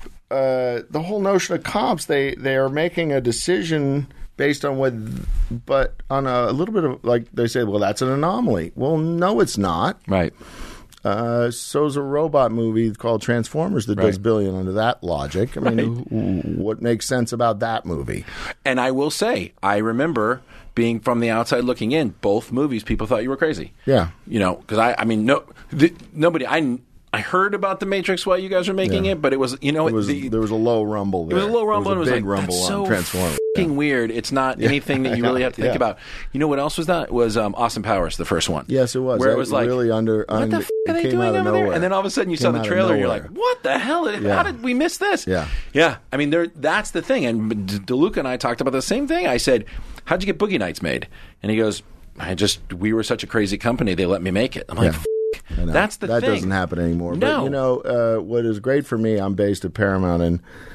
uh, the whole notion of comps, they, they are making a decision based on what, but on a, a little bit of, like, they say, well, that's an anomaly. Well, no, it's not. Right. Uh, so's a robot movie called Transformers that does Right. billion under that logic. I mean, wh- wh- what makes sense about that movie? And I will say, I remember being from the outside looking in. Both movies, people thought you were crazy. Yeah. You know, because I, I mean, no, the, nobody. I, I heard about the Matrix while you guys were making Yeah. it, but it was, you know, It was, the, there was a low rumble there. It was a low rumble. There was a and big it was like, rumble that's on so Transformers. fucking weird. It's not anything that you really have to think Yeah. about. You know what else was that? It was um, Austin Powers, the first one. Yes, it was. Where it That was like, really under. what the under- f- are it they came doing out of over there? nowhere. And then all of a sudden you saw Came the out of trailer and you're nowhere. like, what the hell? How Yeah. did we miss this? Yeah. Yeah. I mean, there. that's the thing. And D- DeLuca and I talked about the same thing. I said, how'd you get Boogie Nights made? And he goes, I just, we were such a crazy company, they let me make it. I'm like, Yeah. F- I know. that's the that thing. doesn't happen anymore. No. But, you know, uh, what is great for me, I'm based at Paramount, and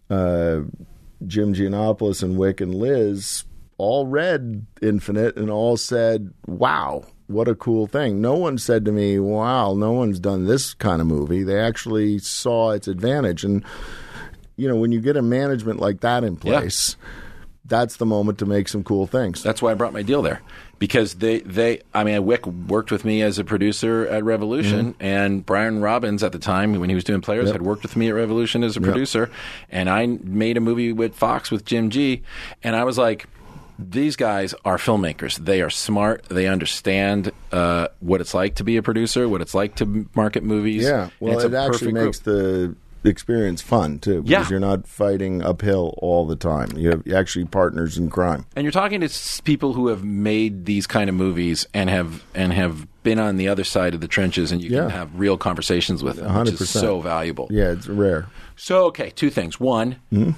uh, Jim Giannopoulos and Wick and Liz all read Infinite and all said, wow, what a cool thing. No one said to me, wow, no one's done this kind of movie. They actually saw its advantage. And, you know, when you get a management like that in place, yeah. that's the moment to make some cool things. That's why I brought my deal there. Because they, they I mean, Wick worked with me as a producer at Revolution, mm-hmm. and Brian Robbins at the time, when he was doing Players, yep. had worked with me at Revolution as a producer. Yep. And I made a movie with Fox with Jim G. And I was like, these guys are filmmakers. They are smart. They understand uh, what it's like to be a producer, what it's like to market movies. Yeah, well, it actually makes group. the experience fun, too, because yeah. you're not fighting uphill all the time. You have actually partners in crime. And you're talking to people who have made these kind of movies and have and have been on the other side of the trenches, and you yeah. can have real conversations with them, one hundred percent. Which is so valuable. Yeah, it's rare. So, okay, two things. One, mm-hmm.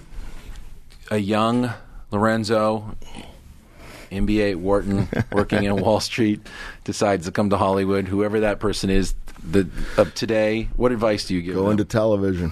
a young Lorenzo, M B A at Wharton, working in Wall Street, decides to come to Hollywood. Whoever that person is the, of today, what advice do you give Go them? into television.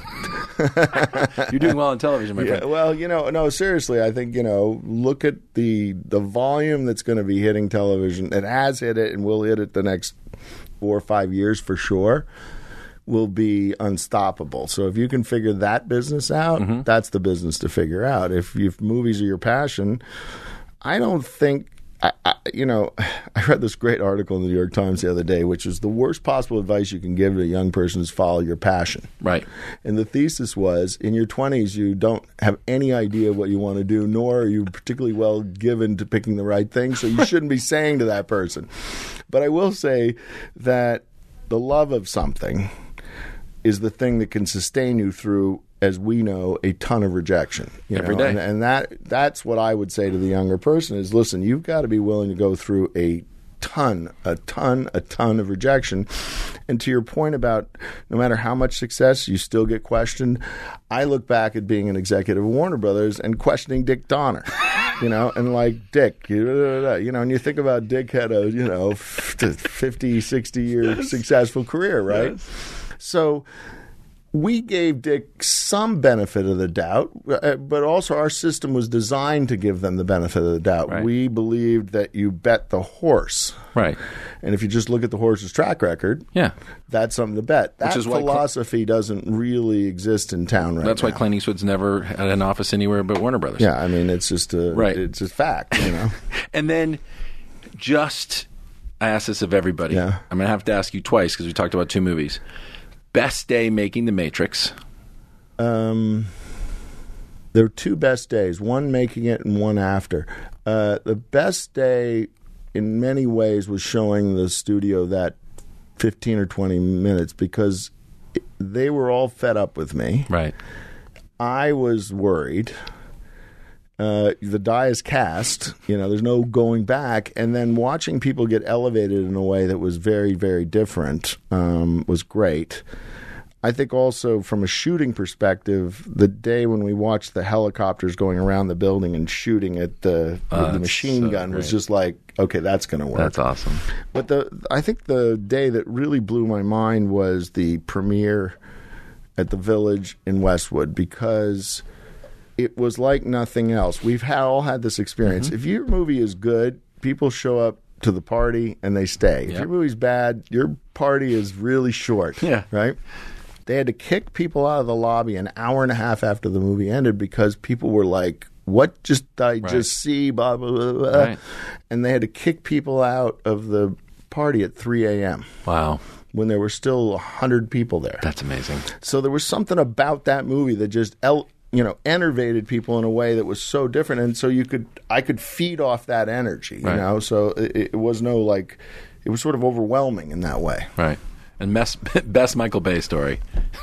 You're doing well on television, my yeah, friend. Well, you know, no, seriously, I think, you know, look at the the volume that's going to be hitting television. It has hit it and will hit it the next four or five years for sure. Will be unstoppable. So if you can figure that business out, mm-hmm. that's the business to figure out. If, if movies are your passion, I don't think, I, I, you know, I read this great article in the New York Times the other day, which is the worst possible advice you can give to a young person is follow your passion. Right. And the thesis was, in your twenties, you don't have any idea what you want to do, nor are you particularly well given to picking the right thing, so you shouldn't be saying to that person. But I will say that the love of something is the thing that can sustain you through, as we know, a ton of rejection. You Every know? day. And, and that that's what I would say to the younger person is, listen, you've got to be willing to go through a ton, a ton, a ton of rejection. And to your point about no matter how much success, you still get questioned. I look back at being an executive of Warner Brothers and questioning Dick Donner. You know, and like Dick, you know, and you think about Dick had a, you know, fifty, sixty year successful career, right? Yes. So we gave Dick some benefit of the doubt, but also our system was designed to give them the benefit of the doubt. Right. We believed that you bet the horse. Right. And if you just look at the horse's track record, yeah, that's something to bet. That Which is philosophy why Cl- doesn't really exist in town right That's now. why Clint Eastwood's never had an office anywhere but Warner Brothers. Yeah, I mean, it's just a, right. it's a fact, you know. And then just, I ask this of everybody. Yeah. I'm going to have to ask you twice because we talked about two movies. Best day making The Matrix. Um, there were two best days, one making it and one after. Uh, the best day in many ways was showing the studio that fifteen or twenty minutes because they were all fed up with me. Right. I was worried. Uh, the die is cast. You know, there's no going back. And then watching people get elevated in a way that was very, very different um, was great. I think also from a shooting perspective, the day when we watched the helicopters going around the building and shooting at the, uh, the machine so gun great. was just like, okay, that's going to work. That's awesome. But the I think the day that really blew my mind was the premiere at the Village in Westwood because it was like nothing else. We've had, all had this experience. Mm-hmm. If your movie is good, people show up to the party and they stay. If yep. your movie's bad, your party is really short. Yeah. Right? They had to kick people out of the lobby an hour and a half after the movie ended because people were like, what just did I right. just see? Blah, blah, blah, blah. Right. And they had to kick people out of the party at three a.m. Wow. When there were still one hundred people there. That's amazing. So there was something about that movie that just el- you know, enervated people in a way that was so different. And so you could, I could feed off that energy, you right. know? So it, it was no like, it was sort of overwhelming in that way. Right. And best, best Michael Bay story.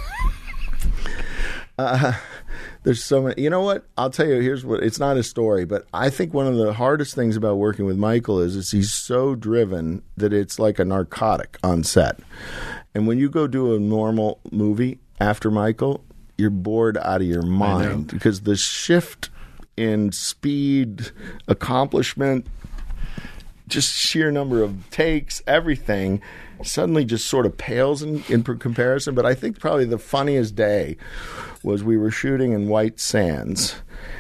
uh, there's so many. You know what? I'll tell you, here's what, it's not a story, but I think one of the hardest things about working with Michael is, is he's so driven that it's like a narcotic on set. And when you go do a normal movie after Michael, you're bored out of your mind because the shift in speed, accomplishment, just sheer number of takes, everything, suddenly just sort of pales in, in comparison. But I think probably the funniest day was we were shooting in White Sands.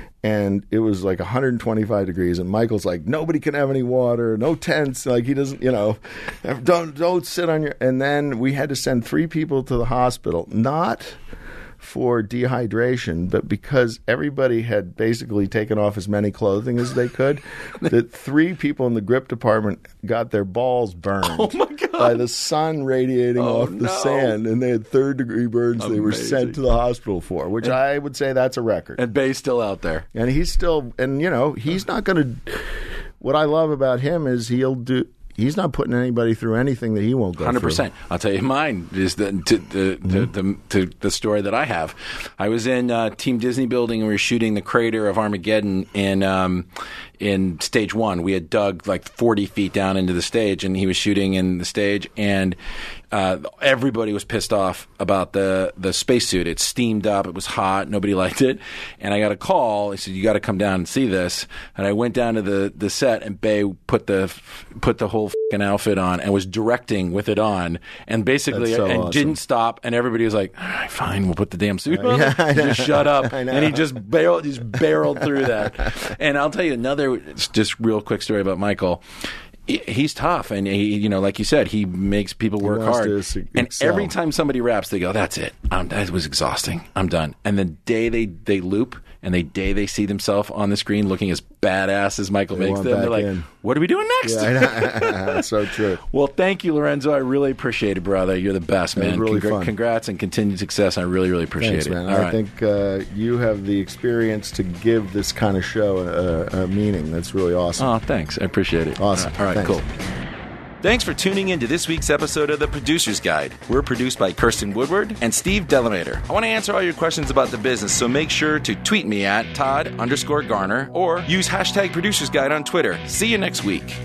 And it was like one hundred twenty-five degrees, and Michael's like, nobody can have any water, no tents. Like, he doesn't, you know, don't don't sit on your. And then we had to send three people to the hospital, not for dehydration, but because everybody had basically taken off as many clothing as they could. That three people in the grip department got their balls burned Oh my God. by the sun radiating Oh, off the no. sand, and they had third degree burns. They were Amazing. sent to the hospital for, which And- I would say that's a record. And Bay's still out there. And he's still, and you know, he's not going to. What I love about him is he'll do. He's not putting anybody through anything that he won't go one hundred percent. through. I'll tell you mine is the to, the, Mm-hmm. the, the, to the story that I have. I was in uh, Team Disney building and we were shooting the crater of Armageddon in um, in stage one. We had dug like forty feet down into the stage, and he was shooting in the stage, and uh, everybody was pissed off about the the spacesuit. It steamed up. It was hot. Nobody liked it. And I got a call. He said, "You got to come down and see this." And I went down to the, the set, and Bay put the put the whole fucking outfit on and was directing with it on, and basically That's so and awesome. didn't stop. And everybody was like, "All right, fine, we'll put the damn suit on." Yeah, I know. Just shut up. I know. And he just barreled, just barreled through that. And I'll tell you another just real quick story about Michael. He- He's tough, and he, you know, like you said, he makes people work wants hard. to s- And excel. every time somebody raps, they go, "That's it. I'm, that was exhausting. I'm done." And the day they, they loop, and the day they see themselves on the screen looking as badass as Michael They makes want them, they're back like, in. "What are we doing next?" Yeah, I know. That's so true. Well, thank you, Lorenzo. I really appreciate it, brother. You're the best, It was man. really Congra- fun. Congrats and continued success. I really, really appreciate Thanks, it. man. All I right. think uh, you have the experience to give this kind of show a, a meaning. That's really awesome. Oh, thanks. I appreciate it. Awesome. All right, Thanks. cool. Thanks for tuning in to this week's episode of The Producer's Guide. We're produced by Kirsten Woodward and Steve Delamater. I want to answer all your questions about the business, so make sure to tweet me at Todd underscore Garner or use hashtag Producer's Guide on Twitter. See you next week.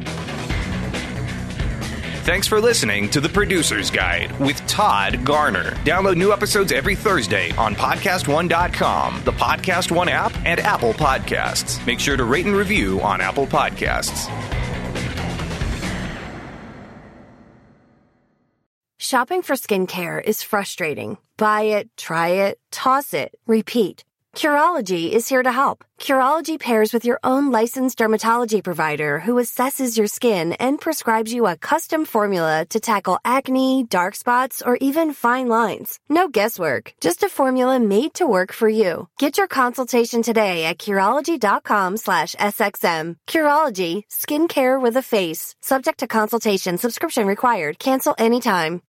Thanks for listening to The Producer's Guide with Todd Garner. Download new episodes every Thursday on podcast one dot com, the Podcast One app, and Apple Podcasts. Make sure to rate and review on Apple Podcasts. Shopping for skincare is frustrating. Buy it, try it, toss it, repeat. Curology is here to help. Curology pairs with your own licensed dermatology provider who assesses your skin and prescribes you a custom formula to tackle acne, dark spots, or even fine lines. No guesswork, just a formula made to work for you. Get your consultation today at Curology.com slash SXM. Curology, skincare with a face. Subject to consultation, subscription required. Cancel anytime.